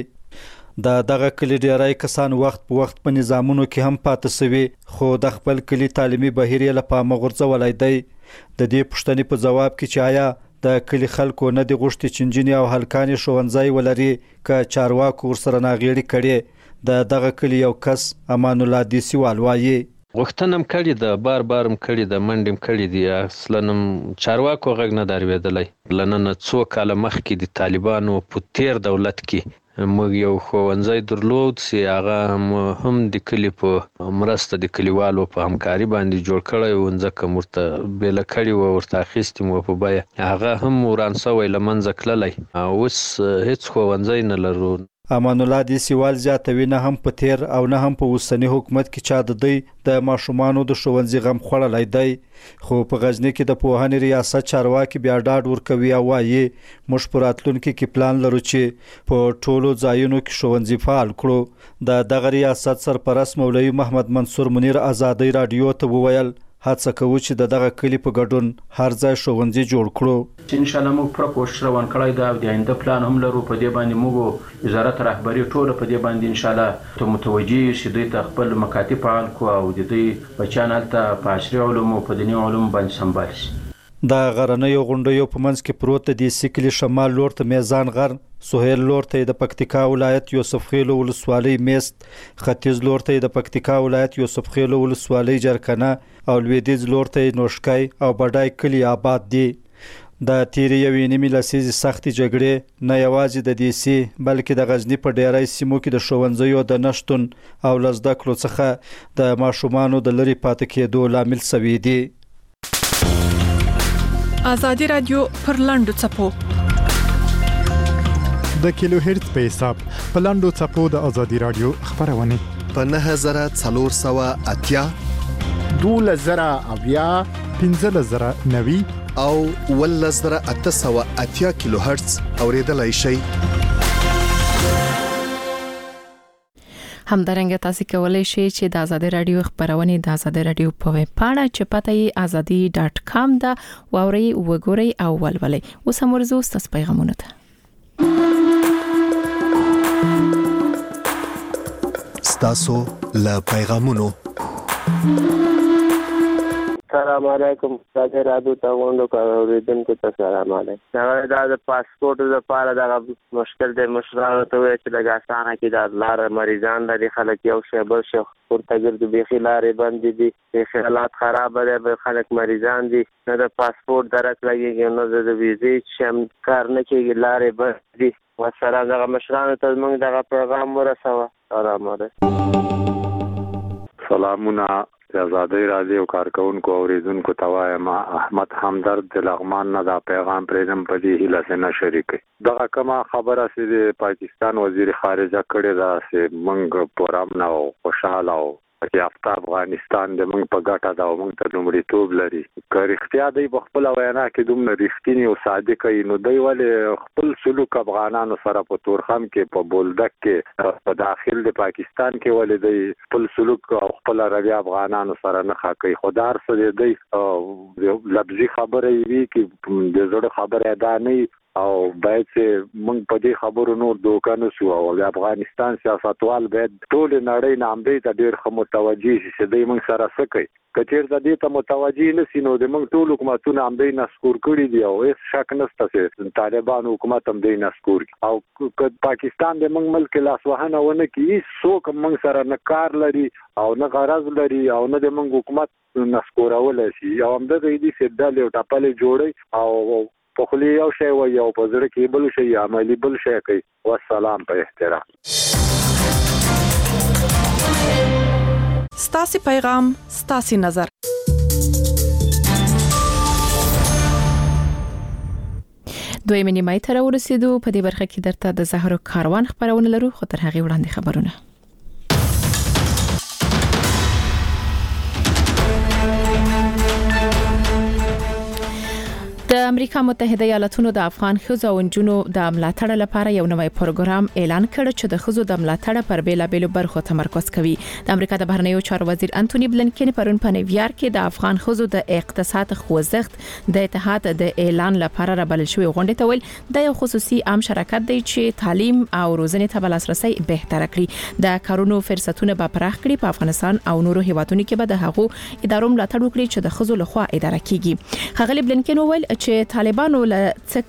د دغه کلي ډیری کسان وخت په وخت په نظامونو کې هم پاتې سوي خو د خپل کلي تعلیمي بهیر یې له پامه غورځولی دی. د دې پوښتنې په جواب کې چې آیا د کلي خلکو نه دي غوښتي چې نجونې او هلکانې ښوونځی ولري که چارواکو ورسره ناغېړي کړې. د دغه کلي یو کس امان الله دیسیوال وایي غوښتنه هم کړې ده، بار بار هم کړې ده، منډې هم کړې دي، اصلا هم چارواکو غږ نه دی اورېدلی. له نن څو کاله مخکې د طالبانو په تیر دولت کې موږ یو ښوونځی درلود چې هغه هم د کلي په مرسته د کلیوالو په همکاري باندې جوړ کړی و، ځکه ورته بیله کړې وه، ورته اخیستې مو په بیه، هغه هم وران سوی له منځه تللی. اوس هېڅ ښوونځی نه لرو. امان الله دیسیوال زیاتوي نه هم په تیر او نه هم په اوسني حکومت کې چا د دوی د ماشومانو د ښوونځي غم خوړلی دی. خو په غزني کې د پوهنې ریاست چارواکي بیا ډاډ ورکوي او وایي موږ په راتلونکي کې پلان لرو چې په ټولو ځایونو کې ښوونځي فعال کړو. د دغه ریاست سرپرست مولوي محمد منصور منیر ازادۍ راډیو ته وویل هڅه کوو چې د دغه کلي په ګډون هر ځای ښوونځي جوړ کړو. چې انشاءالله موږ پوره کوشش روان کړی ده او د آینده پلان هم لرو. په دې باندې موږ وزارت رهبري ټوله په دې باندې انشاءالله ته متوجه یو چې دوی ته خپل مکاتب فعال کړو او د دوی بچیان هلته په عصري علومو په دیني علومو باندې سمبال شي. د غرنیو غونډیو په منځ کې پروت د دې سیکلي شمال لور ته میزان غر، سهیل لور ته د پکتیکا ولایت یوسف خیلو ولسوالۍ میست، ختیځ لور ته د پکتیکا ولایت یوسف خیلو ولسوالۍ جرکنه او لویدیځ لور ته نوشکای او بډای کلی آباد دي. د تیرې یوې نیمې لسیزې سختې جګړې نه یوازې د دې سي بلکې د غزني په ډیری سیمو کې د ښوونځیو د نشتون او له زده کړو څخه د ماشومانو د لرې پاتې کېدو لامل سوي دي. ازادي رادیو پر لاندو څپو د کیلو هرتز په حساب په لاندو څپو د ازادي رادیو خبرونه په نه زره څلور سوه اتیا دوله زره اویا پنځه زره نوي او ول زره اته سوه اتیا کیلو هرتز اوریدلای شئ. همدارنګه تاسو کولای شئ چې د ازادي رادیو خبرونه د ازادي رادیو په ویب پاڼه چې پته یې ازادي ډاټ کام دا ووري وګورئ او ولولئ. اوس هم ورزو ستاسو پیغامونه ته. ستاسو له پیغامونو. السلام علیکم. تاسو راځو ته وندو کوریدونکو ته سلام علیکم. دا د پاسپورت لپاره دا مشکل دی، مشرانو ته وایي چې د غاسانه کې د لار مریضان لري، خلک یو شی بل شي ورته ګرځي، بیخي لارې بندې دي، بیخي حالات خراب دي، خلک مریضان دي، نه د پاسپورت درک لګېږي نه د ویزې چې کار نه کېږي، لارې بندې دي. ورسره دغه مشرانو ته زموږ دغه پیغام ورسوه. سلام علیکم. سلامونه د ازادۍ راډیو کارکونکو او اوریدونکو ته وایم احمد همدرد د لغمان نه دا پیغام پرېږدم په دې هیله چې نه شریکوي. دغه کومه خبره چې د پاکستان وزیر خارجه کړې ده چې موږ پر امن او خوشحاله او یافته افغانستان د موږ په ګټه ده او موږ ته لومړیتوب لري. که رښتیا دی په خپله وینا کې دومره رښتینې او صادقه وي نو دی ولې خپل سلوک افغانانو سره په تورخم کې په بولدک کې په داخل د پاکستان کې ولې دی خپل سلوک او خپله رویه افغانانو سره نه ښه کوي. خو دا هر څه دی لفظي خبره یې وي چې د زړه خبره دا نه وي او باید چې موږ په دې خبرو نور دوکه نه سو او د افغانستان سیاستوال باید ټول نړۍ نامدې ته ډېر ښه متوجي شي چې دوی موږ سره څه کوي. که چېرته دې ته متوجي نه سي نو د موږ ټول حکومتونه همدې نسکور کړي دي او هېڅ شک نشته چې طالبان حکومت همدې نسکور کړي. او که پاکستان د موږ ملک لاسوهنه ونه کړي څوک موږ سره نه کار لري او نه غرض لري او نه د موږ حکومت نسکورولی شي. او همدغه دي چې ډلې او ټپلې جوړوي او په خولې یو شی وایي او په زړه کې بل شی عملي بل شی کوي. والسلام په احترام. ستاسي پیغام ستاسي نظر. دوی منی مای تر ورسېدو په دې برخه کې درته د زهرو کاروان خبرونه لرو خو تر هغه وړاندې خبرونه. د امریکا متحده ایالاتونو د افغان ښځو او نجونو د ملاتړ لپاره یو نوی پروګرام اعلان کړ چې د ښځو د ملاتړ پر بیلابېلو برخو تمرکز کوي. د امریکا د بهرنیو چارو وزیر انټونی بلنکن پرون په نیویارک کې د افغان ښځو د اقتصاد خوځښت د اتحاد د اعلان لپاره رابلل شوی غونډه ته ویل د یو خصوصي عام شراکت دی چې تعلیم او روزنې ته لاسرسي بهتر کړي، د کارونو فرصتونه به پراخ کړي، په افغانستان او نورو هیوادونو کې به د هغو ادارو ملاتړ وکړي چې د ښځو لخوا اداره کیږي. ښاغلي بلنکن ویل چې طالبانو له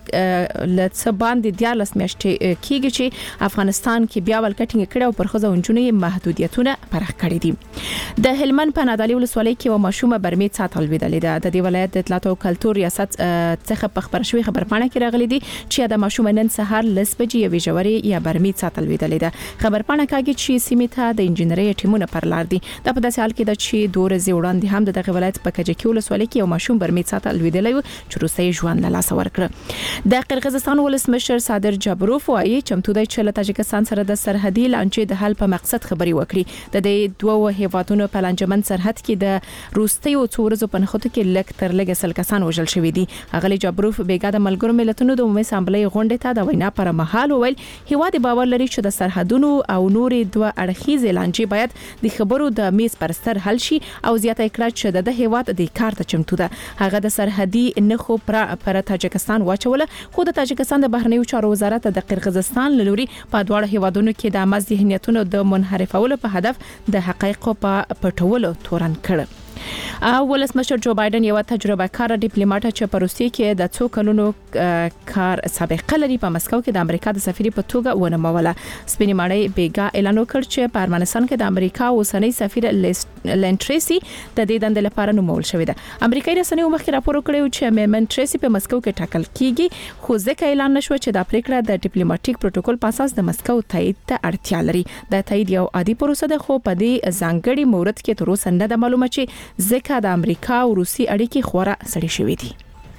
څه باندې دیارلس میاشتې کېږي چې افغانستان کې بیا ولکټینګ کړي او پر ښځو او نجونو محدودیتونه پراخ کړي دي. د هلمند په نادعلي ولسوالۍ کې یو ماشومه برمې ساتل ویدلې ده. د دې ولایت د اطلاعات او کلتور ریاست څخه په خبر شوی خبرپاڼه کې راغلي دي چې د ماشومه نن سهار لس بجې یوې جوړې یا برمې ساتل ویدلې ده. خبرپاڼه کوي چې سیمه ته د انجنیری ټیمونه پر لار دي. د په داسې حال کې د چې دوه ورځې وړاندې هم د دغه ولایت په کجکي ولسوالۍ کې یو ماشوم برمې ساتل ویدلې و چې روسي ژوند له لاس ورکړه. د قرغیزستان ولسمشر صادر جابروف وايي چمتو دی چې له تاجکستان سره د سرحدي لانجې د حل په مقصد خبري وکړي. د دې دوه هیوادونو په لانجمن سرحد کې د روسي او څورزو په نخښتو کې لک تر لګ سل کسان وژل شوی دي. اغلی جابروف بیګا د ملګرو ملتونو د عمومي اسامبلې غونډې ته د وینا پر مهال ویل هیواد باور لري چې د سرحدونو او نورې دوه اړخیزې لانجې باید د خبرو د میز پر سر حل شي او زیاته کړه چې د هیواد د کار ته چمتو ده. هغه د سرحدي نخو پر پر تاجکستان واچوله خو د تاجکستان د بهرنیو چارو وزارت د قرغیزستان لوري په دواړو هیوادونو کې د عامه ذهنیتونو د منحرفولو په هدف د حقایقو په پټولو تورن کړ. ولسمشر جو بایدن یو تجربه کار ډیپلوماټ چې په روسیې کې د څو کلونو کار سابقه لري په مسکو کې د امریکا د سفیر په توګه ونموله. سپینې ماڼۍ بیګا اعلان وکړ چې په افغانستان کې د امریکا اوسنۍ سفیر لین ټریسي د دې دندې لپاره نومول شوې ده. امریکایي رسنیو مخکې راپور کړی چې میمن ټریسي په مسکو کې ټاکل کیږي خو ځکه اعلان نشو چې د پریکړه د ډیپلوماټیک پروتوکول په اساس د مسکو تایید ته اړتیا لري. د تایید یو عادي پروسه ده خو په دې ځانګړي مورد کې تر اوسه نه ده معلومه چې ځکه د امریکا او روسي اړیکې خورا سړې شوې دي.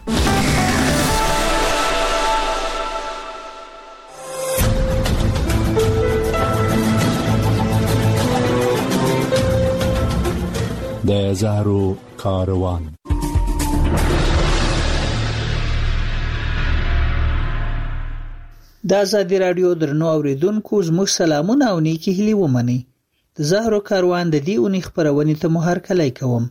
د زهرو کاروان. د ازادي رادیو درنو اوریدونکو زموږ سلامونه او نیکی هیلې ومنئ. د زهرو کاروان د دې اونۍ خبرونې ته مو هرکلی کوم.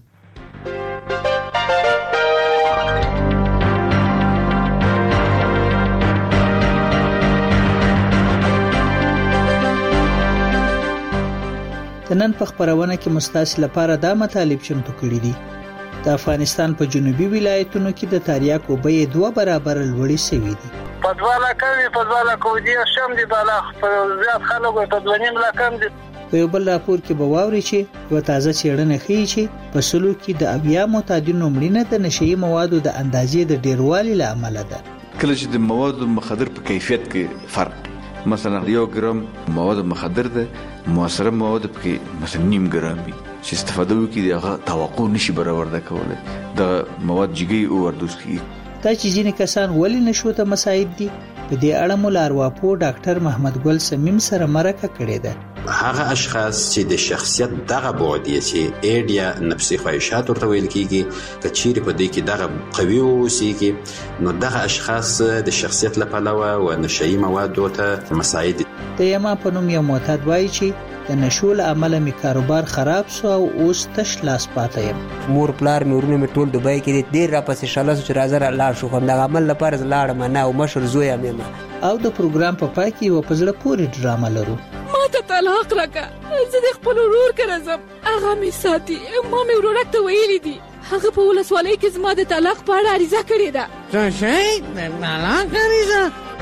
د نن په خبرونه کې مستاسل لپاره دا مطالب چمتو کړي دي. د افغانستان په جنوبي ولایتونو کې د تریاکو بیې دوه برابر لوړې شوې دي. په دواله کوي په دواله کوي شم دي بالا په زیات خلکو په دونیم لا کم دي. په یو بل راپور کې به واوري چې یو تازه څېړنه ښیي چې په سلو کې د اویا معتادینو مړینه د نشئی موادو د اندازې د ډیروالي له امله ده. کله چې د موادو مخدر په کیفیت کې فرق، مثلا یو ګرام مواد مخدر ده موثره مواد په مثلا نیم ګرام وي چې استفاده وکړي دغه توقع نشي برابر کولای د مواد جګي او وردوس کی. دا چې ځینې کسان ولې نشو ته مساعد دي په دې اړه مو لارواپو ډاکټر محمد ګل سمیم سره مرکه کړې ده. هغه اشخاص چې د شخصیت دغه بعد یې چې ایډیا نفسي خواهشات ورته ویل کیږي کچېری په دې کې دغه قوي اوسېږي نو دغه اشخاص د شخصیت لپاره او نشئی مواد ته مساعد. د یما په نوم یو معتاد وایي چې د نشو له امله می کاروبار خراب سو او اوس تش لاس پاتې یم. مور پلار مې ورونه مې ټول دوبۍ کې ډېر را پسې شاله چې راځه را لاړ شو، خو همدغه عمل لپاره زه لاړم نه، او مشر زوی یم یم. او د پروګرام په پای کې یوه په زړه پورې ډرامه لرو. ما ته طلاق راکړه، زه د خپل ورور کره ځم، هغه مې ساتي. ما مې ورورک ته ویلي دي، هغه په ولسوالۍ کې زما د طلاق په اړه عریضه کړې ده. څه شی؟ د طلاق عریضه؟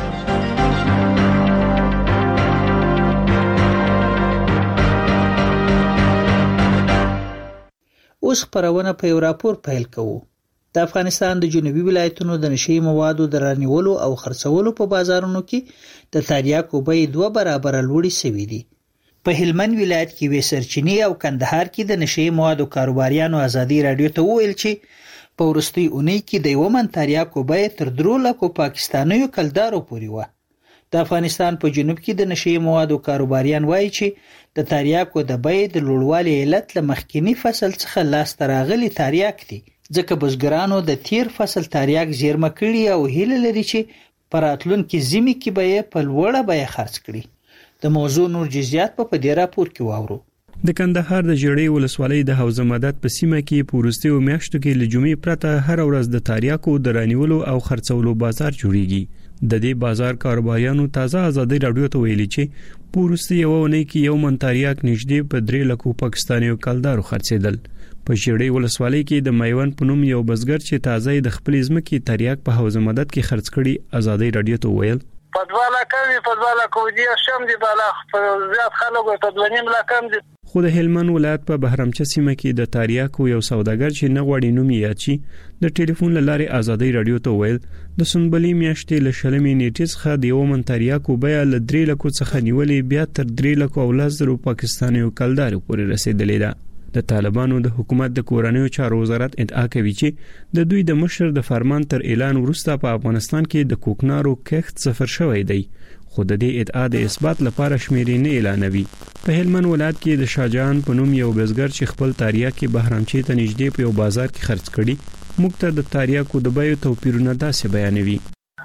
اوس خپرونه په یو راپور پیل کوو. د افغانستان د جنوبي ولایتونو د نشي موادو د رانیولو او خرڅولو په بازارونو کې د تریاکو بیې دوه برابره لوړې شوې دي. په هلمند ولایت کې وې سرچینی او کندهار کې د نشي موادو کاروباریانو ازادي رادیو ته وویل چې په ورستي اونۍ کې د یو من تریاکو بیې تر درو لکو پاکستانیو کلدارو پورې و. د افغانستان په جنوب کې د نشي موادو کاروباریان وایي چې د تریاکو د بیې د لوړوالي علت له مخکینی فصل څخه لاس تراغلي تریاک دي، ځکه بزګرانو د تیر فصل تریاک زیرمه کړي او هیله لري چې په راتلونکي ژمي کې به په لوړه بیه خرڅ کړي. د موضوع نور جزئیات په دې راپور کې واورو. د کندهار د جړې ولسوالۍ د حوزه مدد په سیمه کې په وروستیو میاشتو کې له جمعې پرته هر ورځ د تریاکو د رانیولو او خرڅولو بازار جوړیږي. د دې بازار کاروباریانو تازه ازادي رادیو ته ویلي چې په وروستي یو ونې کې یو من تریاک نږدې په درې لکو پاکستانیو کلدارو خرڅېدل. په جړې ولسوالۍ کې د میوند په نوم یو بزګر چې تازه د خپل ځمکې تریاک په حوزه مدد کې خرڅ کړي ازادي رادیو ته ویل پدواله کوي پدواله کوي شم دي بالا زیات خلکو ته دونیم لکم دي. خو د هلمند ولایت په بهرمچه سیمه کې د تریاکو یو سوداګر چې نه غوړي نوم یې اچي د ټلیفون لارې ازادي رادیو ته ویل د سنبلي میاشتې له شلمې نیټې څخه د یو من تریاکو بیه له درې لکو څخه نیولې بیا تر درې لکو او لس زرو پاکستانیو کلدارو پورې رسیدلې ده. د طالبانو د حکومت د کورنیو چارو وزارت ادعا کوي چې د دوی د مشر د فرمان تر اعلان وروسته په افغانستان کې د کوکنارو کښت صفر شوی دی، خو د دې ادعا د اثبات لپاره شمیرې نه اعلانوي. په هلمند ولایت کې د شاهجهان په نوم یو بزګر چې خپل تریاکي بهرامچې ته نږدې په یو بازار کې خرڅ کړي موږ ته د تریاکو د بیو توپیرونه داسې بیانوي.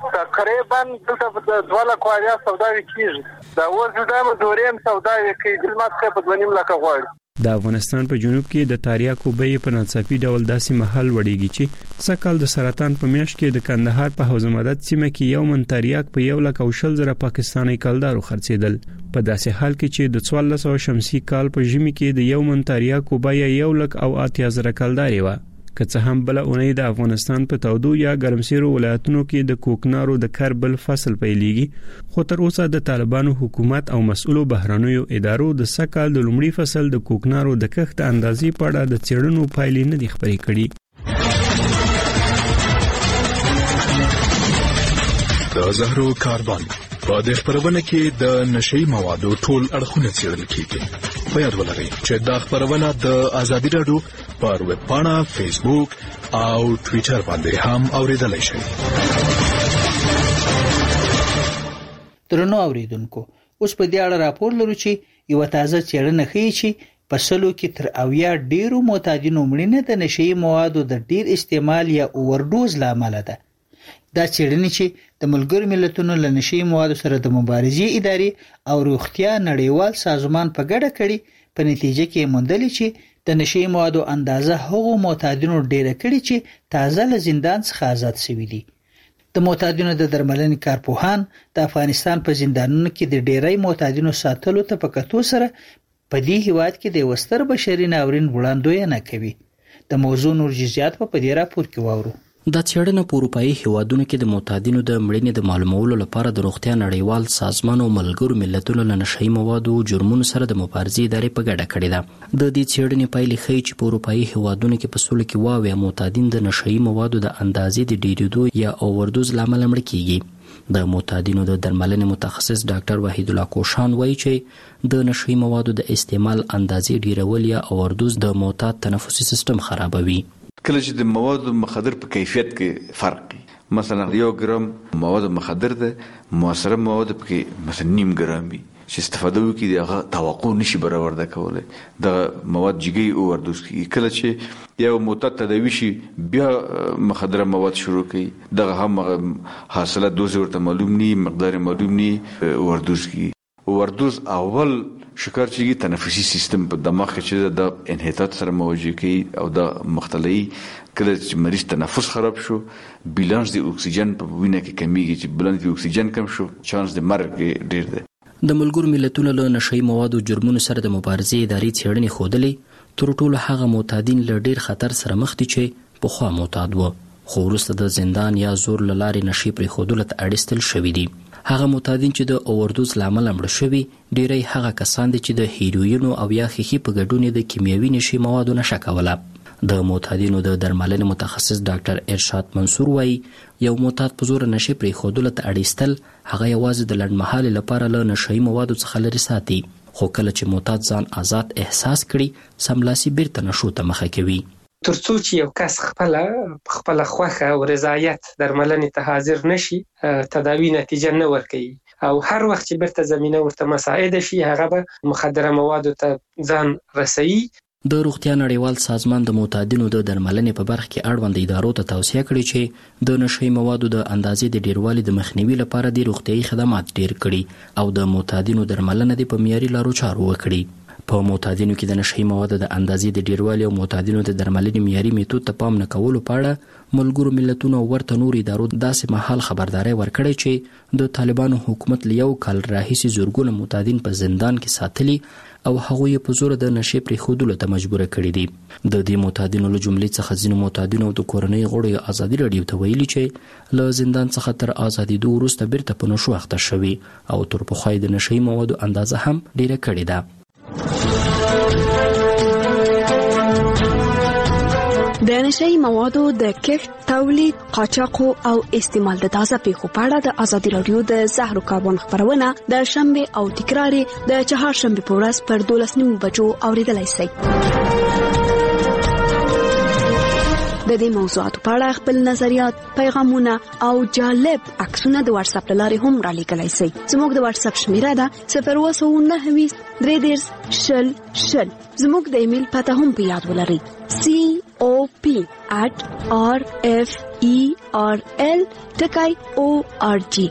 تقریبا دلته د دوه لکو یا سوداوي کیږي، دا اوس د مزوریم سوداوي کې د ماته په دوه نیم لکه غواړي. د افغانستان په جنوب کې د تریاکو بیې په ناڅاپي ډول داسې محل وړيږي چې سکهال د سرطان په میاشت کې د کندهار په حوزه مدد سیمه کې یو من تریاک په یو لک او شل زره پاکستاني کلدارو خرڅېدل. په داسې حال کې چې د څوارلس سوه شمسي کال په ژمي کې د یو من تریاکو بیه یو لک او اتیا زره کلداري و. که څه هم بل اونۍ د افغانستان په تودو یا ګرمسیرو ولایتونو کې د کوکنارو د کربل فصل پیلېږي، خو تر اوسه د طالبانو حکومت او مسؤلو بهرنیو ادارو د سکهال د لومړي فصل د کوکنارو د کښت اندازې په اړه د څېړنو پایلې نه دي خپرې کړي. د زهرو کاروان په دې خبرونه کې د نشي موادو ټول اړخونه څېړل کیږي. په یاد ولرئ چې دا خبرونه د ازادي رادیو پر ویب پاڼه، فیسبوک او ټوئیټر باندې هم اوریدلای شئ. درنو اوریدونکو، اوس په دې اړه راپور لرو چې یو تازه څېړنه ښیي چې په سلو کې تر اویا ډیرو معتادینو مړینه د نشي موادو د ډیر استعمال یا اوورډوز لامل ده. دا څېړنې چې د ملګرو ملتونو له نشي موادو سره د مبارزې ادارې او روغتیا نړیوال سازمان په ګډه کړي، په نتیجه کې موندلې چې د نشي موادو اندازه هغو معتادینو ډیره کړي چې تازه له زندان څخه آزاد شوي دي. د معتادینو د درملنې کارپوهان د افغانستان په زندانونو کې د ډیری معتادینو ساتلو ته په کتو سره په دې هیواد کې د وستر بشري ناورین وړاندوینه کوي. د موضوع نور جزئیات په دې راپور کې واورو. دا څېړنه په اروپایي هیوادونو کې د معتادینو د مړینې د معلومولو لپاره د روغتیا نړیوال سازمان او ملګرو ملتونو له نشهیي موادو جرمونو سره د مبارزې ادارې په ګډه کړې ده. د دې څېړنې پایلې ښیي چې په اروپایي هیوادونو کې په سلو کې واویا معتادین د نشهیي موادو د اندازې د ډېرېدو یا اووردوز له امله مړه کیږي. د معتادینو د درملنې متخصص ډاکټر وحید الله کوشان وایي چې د نشهیي موادو د استعمال اندازې ډېرول یا اووردوز د معتاد تنفسي سیستم خرابوي. کله چې د موادو مخدر په کیفیت کې فرق وي، مثلا یو ګرام مواد مخدر ده موثره مواد په مثلا نیم ګرام وي چې استفاده وکړي دغه توقع نشي برابر کولای، د مواد جګي اووردوز کیږي. کله چې یو معتاد تداوی شي بیا مخدر مواد شروع کوي، دغه هم حاصله دوز ورته معلوم ني، مقدار معلوم ني، اووردوز کیږي. اووردوز اول شکر چې تنفسي سیستم په دماغ کې چې د انحطاط سره مواجه کوي او د مختلفي کله چې مریض تنفس خراب شو بیلانس د اکسیجن په وینه کې کمیږي چې بیلانس د اکسیجن کم شو چانس د مرګ ډیر دی. د ملګرو ملتونو له نشئی موادو جرمونو سره د مبارزې ادارې څېړنې ښودلې تر ټولو هغه معتادین له ډیر خطر سره مخ دي چې پخوا معتاد وو خو وروسته د زندان یا زور له لارې نشي پرېښودلو ته اړیستل شوي دي. هغه معتادین چې د اووردوز له امله مړه شوي ډیری هغه کسان دي چې د هیروینو او یا ښیښې په ګډون د کیمیاوي نشي موادو نشه کوله. د معتادینو د درملنې متخصص ډاکټر ارشاد منصور وایي یو معتاد په زور نشي پرېښودلو ته اړیستل هغه یوازې د لنډمهالې لپاره له نشهیي موادو څخه لرې ساتي خو کله چې معتاد ځان آزاد احساس کړي سملاسي بیرته نشو ته مخه کوي. ترڅو چې یو کس خپل خپل خوخه او رضایت درملنې ته حاضر نشي تداوی نتیجه نه ورکوي او هر وخت چې بیرته زمينه ورته مساعده شي هغه به مخدره موادو ته ځان رسوي. د روغتیا نړیوال سازمان د معتادینو د درملنې په برخه کې اړوند ادارو ته توصیه کړې چې د نشهیي موادو د اندازې د ډیروالي د مخنیوي لپاره د روغتیايي خدمات ډیر کړي او د معتادینو درملنه د په معیاري لارو چارو وکړي. په معتادینو کې د نشهیي موادو د اندازې د ډیروالي او معتادینو د درملنې معیاري میتود ته پام نه کولو په اړه ملګرو ملتونو ورته نور ادارو داسې مهال خبرداري ورکړې چې د طالبانو حکومت له یو کال راهیسې زورګونه معتادین په زندان کې ساتلي او هغوی په زور د نشي پرېښودلو ته مجبور کړي دي. د دې معتادینو له جملې څخه ځینو معتادینو او د کورنۍ غړو ازادي راډیو ته ویلي چې له زندان څخه تر ازادېدو وروسته بیرته په نشو اخته شوي او تر پخوا د نشهیي موادو اندازه هم ډیره کړې ده. د نشهیي موادو د کښت، تولید، قاچاق او استعمال د تازه پیښو په اړه د ازادي راډیو د زهرو کاربن خبرونه د شنبه او تکرار د چهارشنبه په ورځ پر دولس نیمو بجو اوریدلای شئ. د دې موضوعاتو په اړه خپل نظریات، پیغامونه او جالب عکسونه د واتس اپ لارې هم را لیږلای شئ. زموږ د واتس اپ شمیره ده صفر اووه سوه نهه ویشت درې دېرش شل شل. زموږ د ایمیل پته هم په یاد ولرئ سی او پی at r f e r l ټکی او ار جی.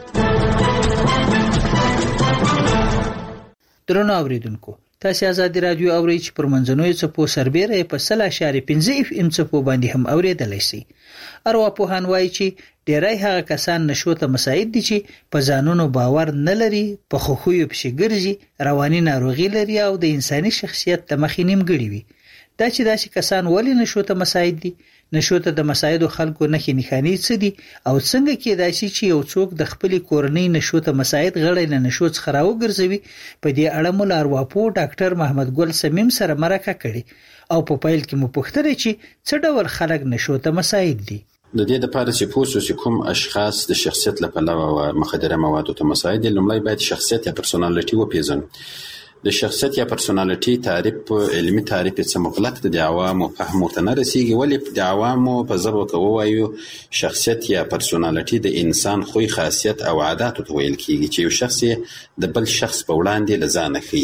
درنو اوریدونکو تاسو آزادي رادیو اورئ چې پر منځنوي څپو سربېره په صله اشاریه پنځه اف ام څپو باندې هم اوریدلای شئ. ارواپوهان وایي چې ډیری هغه کسان نشو ته مساعد دي چې په ځانونو باور نه لري، په خوخویو پسې ګرځي، رواني ناروغي لري او د انساني شخصیت د مخې نیمګړي وي. دا چې داسې کسان ولې نشو ته مساعد دي؟ نشو ته د مساعدو خلکو نښې نښانې څه دي او څنګه کېدای شي چې یو څوک د خپلې کورنۍ نشو ته مساعد غړی له نشو څخه راوګرځوي؟ په دې اړه مو له ارواپوه ډاکټر محمد ګل سمیم سره مرکه کړې او په پیل کې مو پوښتنه چې څه ډول خلک نشو ته مساعد دي. د دې لپاره چې پوه شو کوم اشخاص د شخصیت له پلوه مخدره موادو ته مساعد دي، لومړی باید شخصیت یا پرسونالټي وپېژنو. د شخصیت یا پرسونالټي تعریف علمي تعریف څه مغلق د عوامو فهم ورته نه رسیږي. ولې د عوامو په ژبه کې ووایو شخصیت یا پرسونالټي د انسان خوی، خاصیت او عادت ته ویل کیږي چې یو شخص د بل شخص په وړاندې لزانه کوي.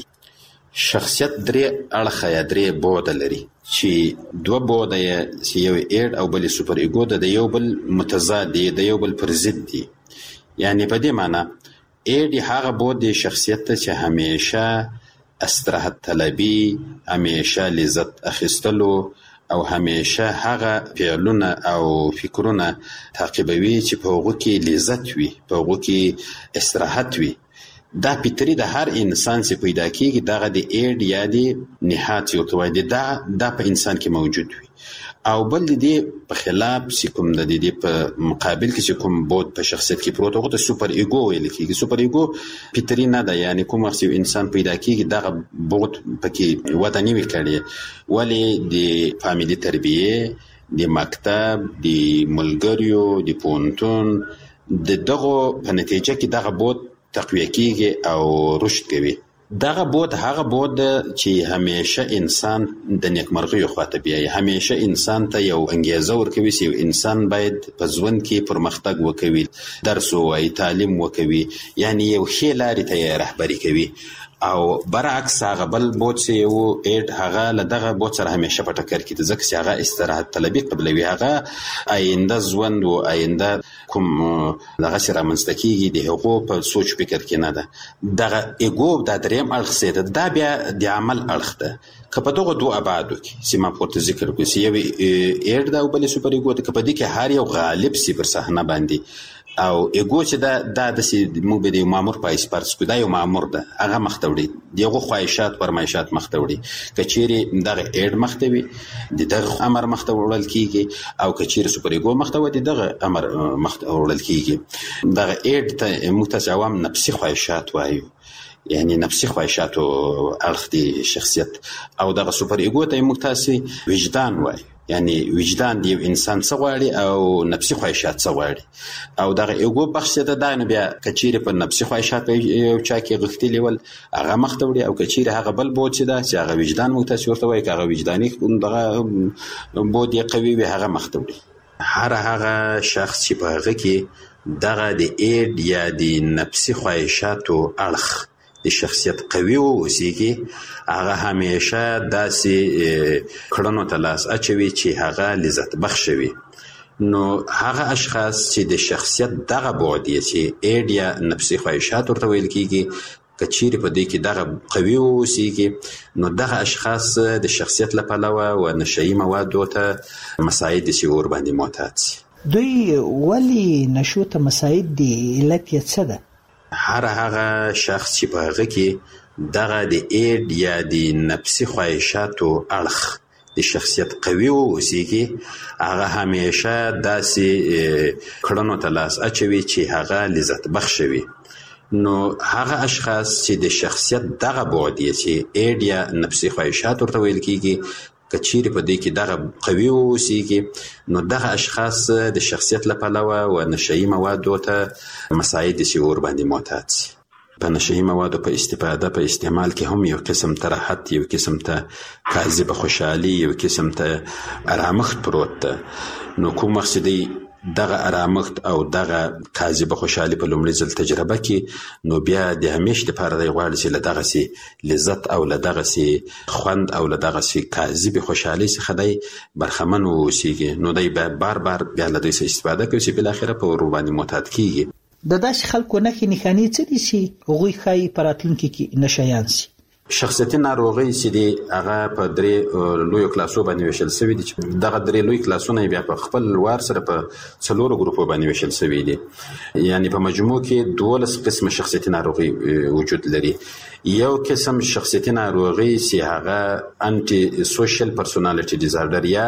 شخصیت درې اړخه یا درې بوده لري چې دوه بوده یې یو ایډ او بل سوپر ایګو د یو بل متضاد دي، د یو بل پر ضد دي. یعنی په دې معنی ایډ هغه بوده شخصیت ته چې همیشه استراحت طلبي، همیشه لذت اخیستلو او همیشه هغه فعلونه او فکرونه تعقیبوي چې په هغه کې لذت وي، په هغه کې استراحت وي. دا پتری د هر انسان چې پیدا کیږي دغه د ایډ یا د نهات یو توای دا د په انسان کې موجود وي. او بل دې په خلاف چې کوم د دې په مقابل کې چې کوم بود په شخصیت کې پروت هغه ته سوپر ایګو ویل کېږي. سوپر ایګو پتری نه ده، یعنی کوم وخت انسان پیدا کیږي دغه بود پکې وته نیوي کړي. ولی د فامیلی تربیه، د مکتب، د ملګریو، د پونتون د دغه په نتیجه کې دغه بود تقویه کیږي او رشد کوي. دغه بود هغه بود چې همیشه انسان د نیکمرغۍ خواته بیایي، همیشه انسان ته یو انګیزه ورکوي چې یو انسان باید په ژوند کې پرمختګ وکوي، درس ووایي، تعلیم وکوي، یعنی یو ښې لارې ته یې رهبري کوي. او برعکس هغه بل بوت چې یو اډ هغه لدغه بوت سره همیشه په ټکر کې د ځکه چې هغه استراحت طلبي قبلوي هغه آینده ژوند او آینده کوم دغه سره منځتکیږي د هغو په سوچ فکر کې نه ده. دغه ایګو د دریم اړخ سره دا بیا د عمل اړخ ده. که په دغه دوه ابعادو کې سیمه پورته ذکر کوي چې یو اډ دا او بل سوپر ایګو ته په دې کې هر یو غالب سی پر صحنه باندې او ایګو چې دا د داسې مو به د مامور په اسپارس کو دا یو مامور ده هغه مختوړي دغه خواهشات فرمایشات مختوړي کچيري دغه اډ مختوي دغه امر مختوړل کیږي او کچيري سوپر ایګو مختوي دغه امر مختوړل کیږي. دغه اډ ته متجاوم نفسي خواهشات وایو یعنی نفسي خواهشات او اړخ دي شخصیت او دغه سوپر ایګو ته متاسي وجدان وایي یعنی وجدان دی انسان څه غواړي او نفسي خواهشات څه غواړي او دغه ایګو بخش ته دا نه بیا کچيري په نفسي خواهشات یو چا کې غختلی ول هغه مختوړي او کچيري هغه بل بوت چې دا چې هغه وجدان متاسي ورته وایي هغه وجداني دغه بوت یې قوي وي هغه مختوړي. هر هغه شخص چې په هغه کې دغه د اډ یا د نفسي خواهشاتو اړخ د شخصیت قوي اوسېږي هغه همیشه داسې کړنو ته لاس اچوي چې هغه لذت بخش وي. نو هغه اشخاص چې د شخصیت دغه بعد یې چې اډ یا نفسي خواهشات ورته ویل کېږي کچيري په دې کې دغه قوي اوسېږي نو دغه اشخاص د شخصیت له پلوه و نشئی موادو ته مساعد سي ور باندې معتاد سي. دوی ولی نشو ته مساعد دي علت یې څه ده؟ هر هغه شخص چې په هغه کې دغه د اډ یا د نفسي خواهشاتو اړخ د شخصیت قوي اوسېږي هغه همیشه داسې کړنو ته لاس اچوي چې هغه لذت بخش وي. نو هغه اشخاص چې د شخصیت دغه بعد یې چې اډ یا نفسي خواهشات ورته ویل کېږي کچيري په دې کې دغه قوي اوسېږي نو دغه اشخاص د شخصیت له پلوه و نشئی موادو ته مساعد سي ور باندې معتاد سي. په نشئی موادو په استفاده په استعمال کې هم یو قسم ته راحت یو قسم ته کاذب خوشحالي یو قسم ته آرامښت پروت ده. نو کوم مقصدی دغه آرامښت او دغه کاذب خوشحالي په لومړي ځل تجربه کې نو بیا د همیشه لپاره دی غواړي چې له دغه سي لذت او له دغه سي خوند او له دغه سي کاذب خوشحالي څخه دی برخمن اوسېږي نو دی بار بار بیا له دوی څخه استفاده کوي چې بل اخره په ور باندې معتاد کیږي. د داسې خلکو نښې نښانې څه دي چې هغوی ښایي په راتلونکي کې نشایان سي؟ شخصیتي ناروغي چې دی هغه په درې لوی کلاسو باندې ویشل شوی دي چې دغه درې لوی کلاسونه بیا په خپل وار سره په څلورو ګروپو باندې ویشل شوی دي یعنی په مجموع کې دولس قسم شخصیتي ناروغي وجود لري. یو قسم شخصیتي ناروغي چې هغه انټي سوشل پرسونالټي ډیزارډر یا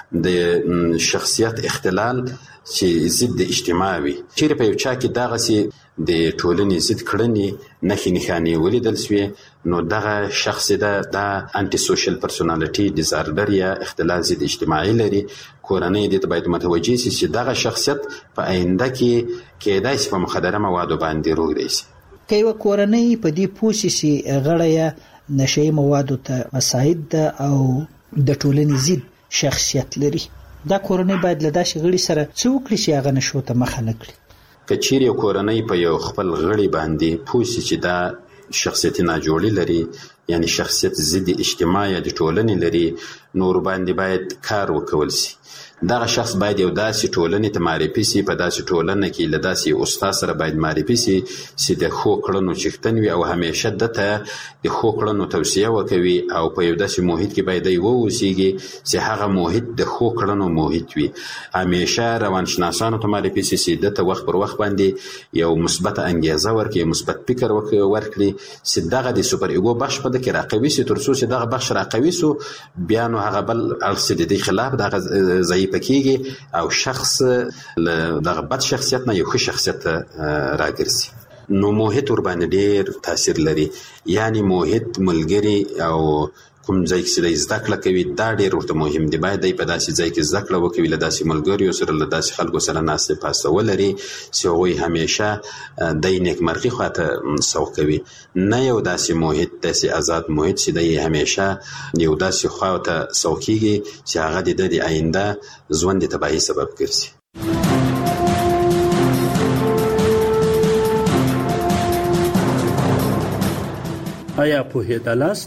د شخصیت اختلال چې ضد اجتماعي چیرې په یو چا کې دغه سي د ټولنې ضد کړنې نښې نښانې ولیدل شوې نو دغه شخص د انټي سوشل پرسونالټي ډیزارډر یا اختلال ضد اجتماعي لري. کورنۍ دې ته باید متوجه شي چې دغه شخصیت په آینده کې کېدای شي په مخدره موادو باندې روږدي شي. که یو کورنۍ په دې پوه شي غړی نشئی موادو ته مساعد ده او د ټولنې ضد شخصیت لري دا کورنۍ باید له داسې غړي سره څه وکړي چې هغه نشو ته مخه نه کړي. که چیرې یو کورنۍ په یو خپل غړي باندې پوه شي چې دا شخصیت ناجوړي لري یعنی شخصیت ضد اجتماعي د ټولنې لري نور باندې باید کار وکول شي. دغه شخص باید یو داسې ټولنې ته معرفي شي په داسې ټولنه کې له داسې استاد سره باید معرفي شي چې د ښو کړنو څښتن وي او همیشه دته د ښو کړنو توصیه وکوي او په یو داسې محیط کې باید دی واوسیږي چې هغه محیط د ښو کړنو محیط وي. همیشه روانشناسانو ته معرفي شي چې دته وخت پر وخت باندې یو مثبت انګیزه ورکړي مثبت فکر ورکړي چې دغه د سوپر ایګو بخش په دغه راقوي سي تر څو چې دغه بخش راقوي سو بیا نو هغه بل اړخ د دې خلاف دغه ضعیف کېږي او شخص دغه بد شخصیت نه یو ښه شخصیت راګرځي. نو محیط ور باندې ډېر تاثیر لري یعنی محیط ملګری او کوم ځای کې چې زده کړه کوي دا ډېر ورته مهم دی. باید دی په داسې ځای کې زده کړه وکوي له داسې ملګریو سره له داسې خلکو سره ناستې پاسته ولري چې هغوی همیشه دی نیکمرغي خواته سوق کوي نه یو داسې محیط داسې آزاد محیط چې دی همیشه یو داسې خواته سوق کېږي چې هغه د د آینده ژوند د تباهي سبب ګرځي. آیا پوهیدلاست؟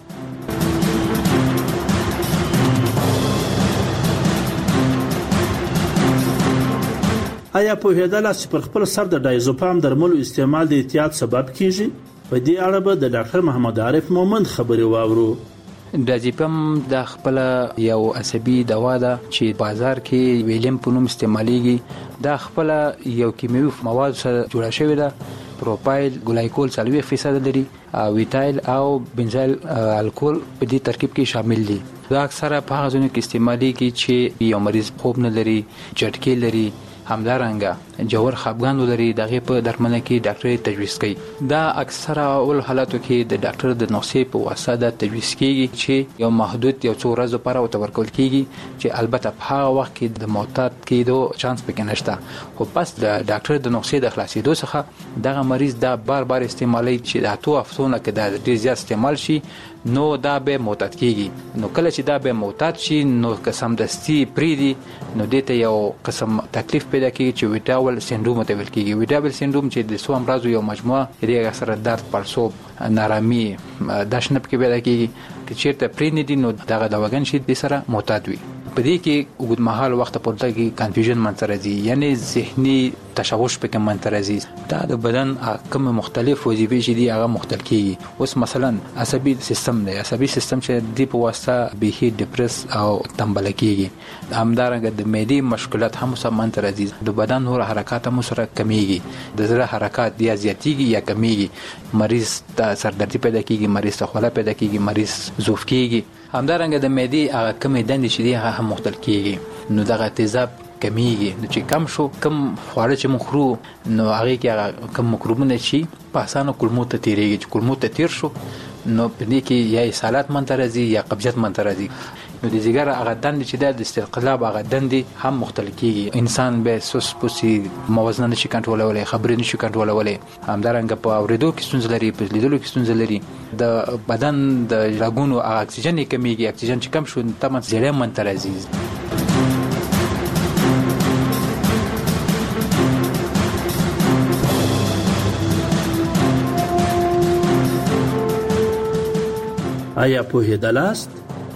آیا پوهیدلاست چې پر خپل سر د ډایزوپام درملو استعمال د احتیاط سبب کیږي؟ په دې اړه به د ډاکټر محمد عارف مومند خبرې واورو. ډایزوپام د خپل یو عصبي دوا ده چې بازار کې ویلیم په نوم استعماليږي. دا خپل یو کیمیاوي مواد سره جوړه شوې ده. پروپایل ګلایکول څلوي فیصد لري او ویتایل او بنزایل الکول په دې ترکیب کې شامل دي. دا اکثره په هغه ځینو کې استعماليږي چې یو مریض خوب نه لري، جټکې لري، همدارنګه جوړ خپګان ولري. دغه په درملنه کې ډاکټر تجویز کوي. دا اکثره اول حالاتو کې د ډاکټر د نسخې په واسطه د تجویز کیږي چې یو محدود یو څو ورځې لپاره او تورکول کیږي چې البته په هغه وخت کې د معتاد کېدو چانس پکې نشته. خو پس د ډاکټر د نسخې د خلاصېدو څخه دغه مریض دا بار بار استعمالي چې د اتو هفتونه کې د ډیر زیات استعمال شي نو دا به معتاد کیږي. نو کله چې دا به معتاد شي نو قسم دستی پریدي نو دته یو قسم تکلیف پیدا کیږي چې ویټاول سندروم ته ویل کیږي. ویټاول سندروم چې د سو امراض یو مجموعه دی سره درد، پړسوب، نارامي، داشنه کې پیدا کیږي. چې چیرته پرینې دي نو دغه دواګان شي د سره معتاد وي. په دې کې وګد مهال وخت پورته کې کنفیوژن منځ راځي، یعنی ذهني تشوش پکې منځ راځي. دا د بدن کوم مختلف وظیفې چې دي هغه مختل کیږي. اوس مثلا عصبي سیستم دی، عصبي سیستم چې د په واسطه به ډیپرس او تنبل کیږي. همدارنګه د معدې مشکلات هم سم منځ راځي. د بدن نور حرکات هم سره کمیږي. د زړه حرکات یا زیاتیږي یا کمیږي. مریض ته سردردي پیدا کیږي، مریض ته خوله پیدا کیږي، مریض ضعف کیږي. همدارنګه د معدې هغه کمې دندې چې دي هغه هم مختل کیږي. نو دغه تیزاب کمیږي. نو چې کم شو کم خواړه چې مخرو نو هغه کې کم مکروبونه چې په اسانه کولمو ته تیریږي. چې کولمو ته تیر شو نو په دې کې یا اسهالات منځ راځي یا قبضیت منځ راځي. نو د ځګر هغه دندې چې د استقلاب هغه دندې هم مختل کیږي. انسان به سوس پوسی موازنه نشي کنټرولولای، خبرې نشي کنټرولولای. همدارنګه په اوریدو کې ستونزې لري، په لیدلو کې ستونزې لري. د بدن د رګونو اکسیجن کمیږي. اکسیجن چې کم شو تمام زړه منځ راځي. آیا پوهیدلاست؟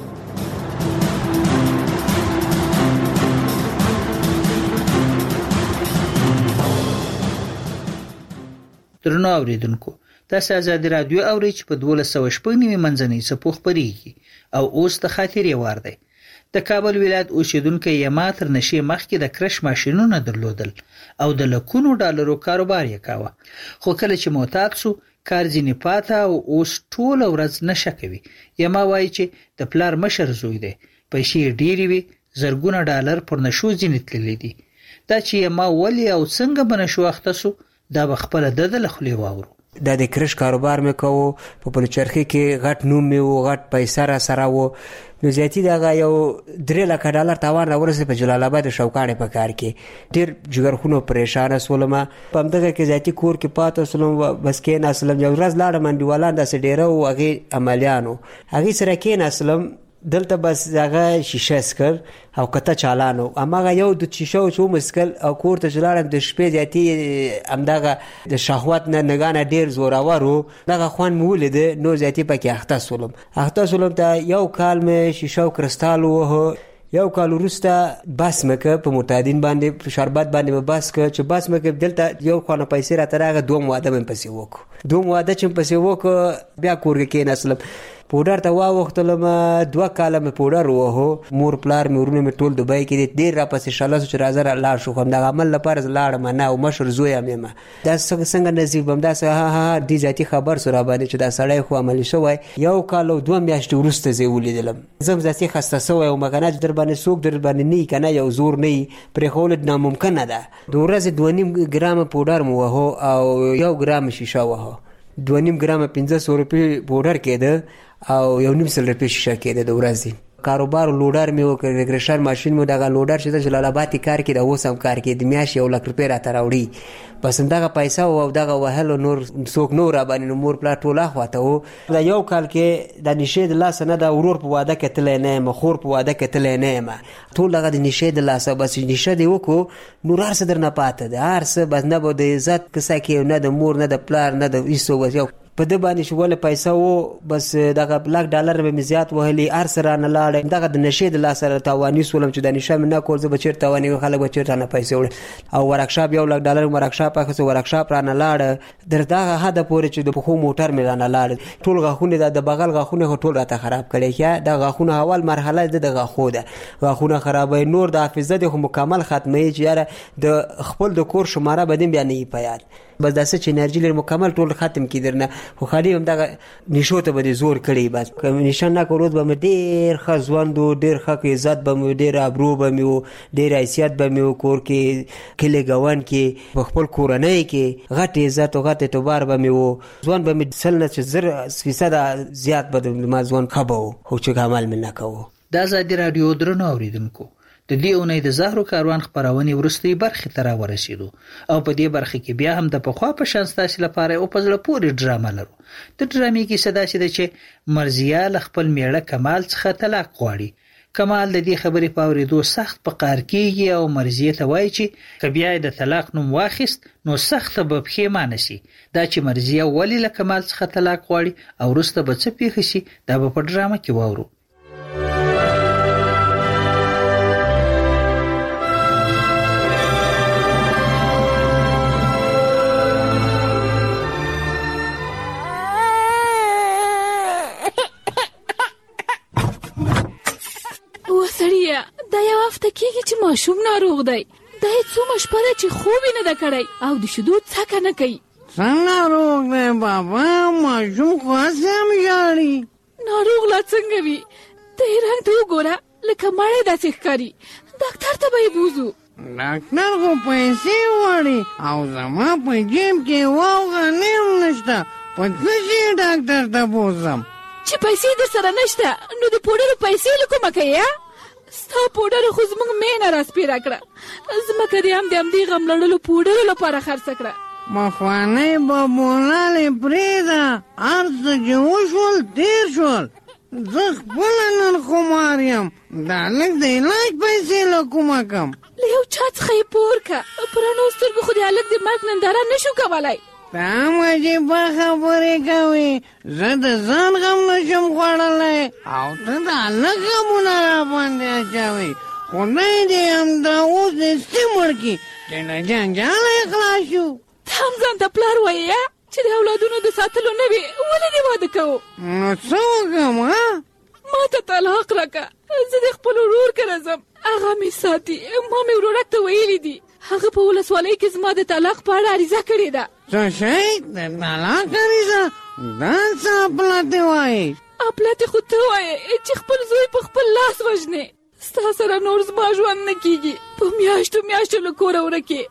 درنو اوریدونکو، تاسو آزاد رادیو اورئ چې په دولس سوه شپږ نیمه منځنۍ څپو خپرېږي او اوس د خاطرې وار دی. د کابل ولایت اوسیدونکو یما تر نشي مخکې د کرش ماشینونه درلودل او د لکونو ډالرو کاروبار یې کاوه. خو کله چې معتاد شو کار ځینې پاته او اوس ټول ورځ نشه کوي. یما وایي چې د پلار مشر زوی دی، پیسې ډېرې وي، زرګونه ډالر پر نشو ځینې تللی دي. دا چې یما ولې او څنګه به نشو اخته سو دا به خپله د د له خولې واورو. دا د کرش کاروبار مې کوو، په پلچرخي کې غټ نوم مې و، غټ پیسه را سره و. نو زیاتي دغه یو درې لکه ډالر تاوان راورسېد په جلال آباد د شوکاڼې په کار کې. ډېر جګرخونو پریشانه سولم. په همدغه کې زیاتي کور کې پاته سولم، بس کېناستلم. یو ورځ لاړم انډیوالان داسې ډېره وو، هغې عملیانو هغې سره کېناستلم. دلته بس هغه شیشه اسکل او کته چالانو اماغه یو د شیشه او مسکل او کور ته جوړم د شپې زیاتی امداغه د شهوت نه نگانه ډیر زورورو دغه خوان مولید نو زیاتی پکې اخته سولم اخته سولم ته یو کال مې شیشه او کرستال وه. یو کال وروسته بس مکه په معتادین باندې شربت باندې بس ک چې بس مکه دلته یو خانه پیسې را ترغه دوم واده من پسې وک دوم واده چې پسې وک بیا کور کې نسلم پودر ته واوختلم. دوه کاله مې پودر وهو. مور پلار مې ورونه مې ټول دوبای کې ډیر را پسې شاله چې راځه را لاړ شو. کوم د عمل لپاره لاړم نه او مشر زوی مې ما دا څنګه نصیب بم دا ها ها دي ذاتی خبر سره باندې چې دا سړی خو عملی شوی. یو کال او دوه میاشتې وروسته زه ولیدلم. زم ذاتی خسته شوی او مګناج در باندې سوق در باندې نه کنه یو زور نه پرې خول ناممکن ده. دوه ورځې دوه نیم ګرام پودر مو وهو او یو ګرام شیشه وهو. دوه نیم ګرام پنځه سوه روپۍ پودر کېده او یو نیم سل روپۍ شیشه کېده د ورځې. کاروبار لوډر مې وکړ، ریګریشن ماشین مو دغه لوډر چې د جلال آباد کار کې د اوس هم کار کې د میاشتې یو لک روپۍ راته راوړي. بس دغه پیسې او دغه وهلو نور څوک نور را باندې مور پلار ټول اخواته وو. دا یو کال کې د نشه د لاس نه د ورور په واده کې تل نه یم، خور په واده کې تل نه یم، ټول دغه د نشه د لاس بس نشه دی وکړو نور هر څه درنه پاته ده. هر څه بس نه به د عزت کیسه کې نه د مور نه د پلار نه د ایسو یو په د باندې شوله پیسې وو بس دغه بلاک ډالر به زیات وهلي ار سره نه لاړ دغه د نشي د لاس سره تاوانی سولم چې د نشه نه کول زه بچیر تاوانی خلک بچیر نه پیسې وړ او ورکشاپ یو لاک ډالر ورکشاپ اخو ورکشاپ را نه لاړ در دغه هدا پورې چې د خو موټر مې نه لاړ ټول غاخونه د بغل غاخونه ټول راته خراب کړي چې د غاخونه اول مرحله د غاخو ده غاخونه خرابې نور د حافظه د مکمل ختمه چې یاره د خپل د کور شماره بدیم بیا نه پیاد بس داسې چې انرژي لري مکمل ټول ختم کیدرنه خو خالي هم دغه نشو ته به زور کړی بس کوم نشان نه کولود به ډیر خزوندو ډیر خک عزت به ډیر ابرو به میو ډیر حیثیت به میو کور کې کله غوان کې خپل کورنۍ کې غټ عزت او غټ اعتبار به میو ځوان به مثل نه چې زر فیصد زیات به ما ځوان خبو خو چې عمل من نه کوو د ازادي رادیو درنو اوریدونکو د دې اونۍ د زهرو کاروان خبرونه ورستي برخه تر ورسېدو او په دې برخه کې بیا هم د پخوا په شان ستاسو لپاره او په ځل پورې ډرامه لرو د ډرامې کې صدا سي چې مرزیه ل خپل میړه کمال څخه طلاق غواړي کمال د دې خبرې په اوریدو سخت په قهر کېږي او مرزیه ته وایي چې کبیا د طلاق نوم واخیست نو سخت به پښیمانه شي دا چې مرزیه ولی ل کمال څخه طلاق غواړي او ورسته به څه پیښ شي دا په ډرامه کې وورو دا یو هفته کېږي چې ماشوم ناروغ دی دا یې څومره شپه ده چې خوب یې نه ده کړی او د شیدو څکه نه کوي څنګه ناروغ دی بابا ماشوم خو هسې هم ژاړي ناروغ لا څنګه وي ته یې رنګ ته وګوره لکه مړی داسې ښکاري ډاکټر ته به یې بوځو ډاکټر خو پیسې غواړي او زما په جیب کې واو غنی هم نشته په څه شي ډاکټر ته بوځم چې پیسې در سره نشته نو د پوډرو پیسې له کومه کوې ستا پوډر خو زموږ مینه راسپیره کړه ځمکه دې هم د همدې غم لړلو پوډرو لپاره خرڅه کړه مخوانۍ بابولالې پرېږده هر څه چې وشول تېر شول زه خپله نن خمار یم دا لږ د علاج پیسې له کومه کم له یو چا څخه یې پور که په رڼو سترګو خو د هلک د مرګ ننداره نه شو کولی ته هم عجیبه خبرې کوې زه د ځان غم نشم خوړلی او ته د هلک غمونه راباندې اچوې خدای دې همدا اوس دستي مړ کړي چې له جنجاله یې خلاص شو ته هم ځان ته پلار وایې چې د اولادونو د ساتلو نه وي ولې دې واده کوو نو څه وکړم ها ما ته طلاق راکړه زه د خپل ورور کره ځم هغه مې ساتي ما مې ورورک ته ویلي دي هغه په ولسوالۍ کې زما د طلاق په اړه عریضه کړې ده څه شی د طلاق عریضه دا څه اپلاتې وایې اپلاتې خو ته وایې چې خپل زوی په خپل لاس وژنې ستا سره نور زما ژوند نه کېږي په میاشتو میاشتو له کوره ورکې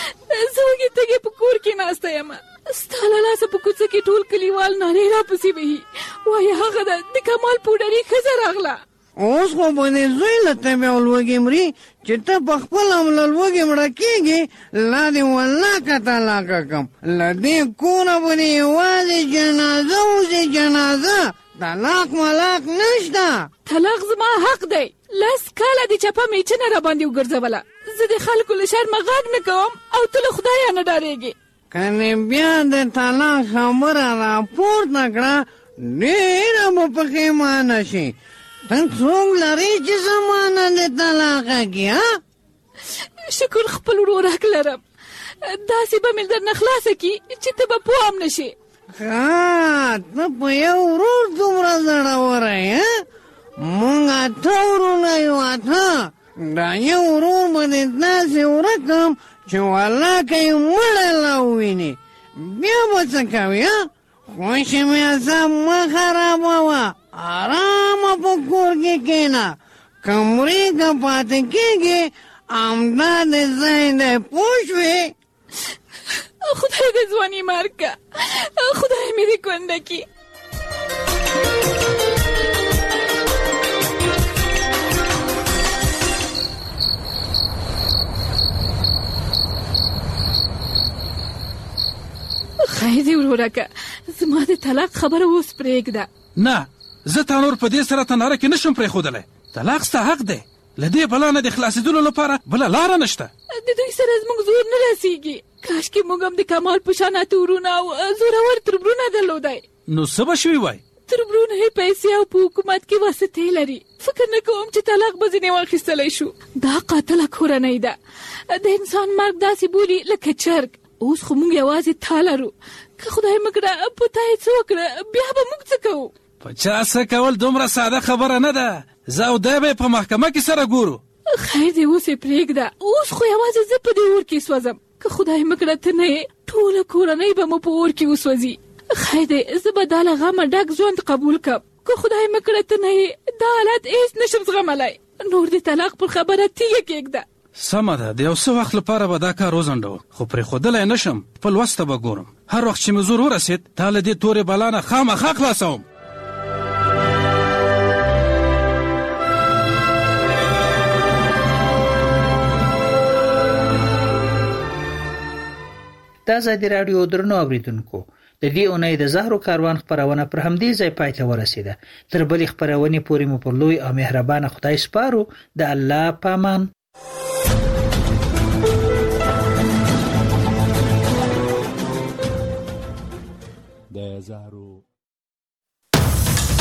زه وږې تږې په کور کې ناسته یم ستا له لاسه په کوڅه کې ټول کلیوال نارې راپسې وهي وایي هغه ده د کمال پوډري ښځه راغله اوس خو به دې زوی له تبې او لوږې مري چې ته په خپله هم له لوږې مړه کېږې لا دې والله که طلاقه کړم له دې کوره به دې یوازې جنازه وځي جنازه طلاق ملاق نشته طلاق زما حق دی لس کاله دې چپه میچنه راباندې وګرځوله زه د خلکو له شرمه غږ نه کوم او ته له خدایه نه ډارېږې که دې بیا د طلاق خبره راپورته کړه ډېره به پښیمانه شي ته څوک لرې چې زما نه دې طلاقه کړي ها شکر خپل ورورک لرم داسې به مې درنه خلاصه کړي چې ته به پوه هم نه شې ښه ته په یو ورور دومره زړوره یې مونږ اته ورونه یو اته دا یو ورور به دې داسې ورکم چې والله که یې مړی لا ووینې بیا به څه کوې ها خوښې مې اعصاب مه خرابوه آرامه په کور کې کښېنه که مرې که پاتې کېږې همدا دې ځای دی پوه شوې خدای دې ځواني مار که خدای مې دې کونډه کړي خیر دې ورورکه زما د طلاق خبره اوس پرېږده نه زه تا نور په دې سره تناره کې نشم پرېښودلی طلاق ستا حق دی له دې بلا نه د خلاصېدلو لپاره بله لاره نشته د دوی سره زموږ زور نه رسېږي کاش کې موږ هم د کمال په شان تورونه او زورور تربرونه درلودای. نو څه به شوي وای؟ تربرونه یې پیسې او په حکومت کې واسطې لري. فکر نه کوم چې طلاق به ځینې واخیستلی شو. دا قاتله کورنۍ ده. د انسان مرګ داسې بولي لکه چرګ. اوس خو موږ یوازې تا لرو. که خدای مکړه په تا یې څه وکړه بیا به موږ څه کوو؟ په چا څه کول دومره ساده خبره نه ده. زه او دی به یې په محکمه کې سره ګورو. خیر دی اوس یې پرېږده. اوس خو یوازې زه په دې اور کې سوځم. که خدای مکړه ته نه یې ټوله کورنۍ به مو په اور کې وسوځي. خیر دی زه به دا له غمه ډک ژوند قبول کړم. که خدای مکړه ته نه یې دا حالت هېڅ نشم زغملی. نور د طلاق پر خبره تیږه کېږده. سمه ده د یو څه وخت لپاره به دا کار وځنډوم خو پرېښودلی نه شم. خپل وس ته به ګورم. هر وخت چې مې زور ورسېد تا له دې تورې بلا نه خامخا خلاصوم. د ازادي راډیو درنو اوریدونکو د دې اونۍ د زهرو کاروان خپرونه پر همدې ځای پای ته ورسېده. تر بلې خپرونې پورې مو پر لوی او مهربانه خدای سپارو. د الله پامان. د زهرو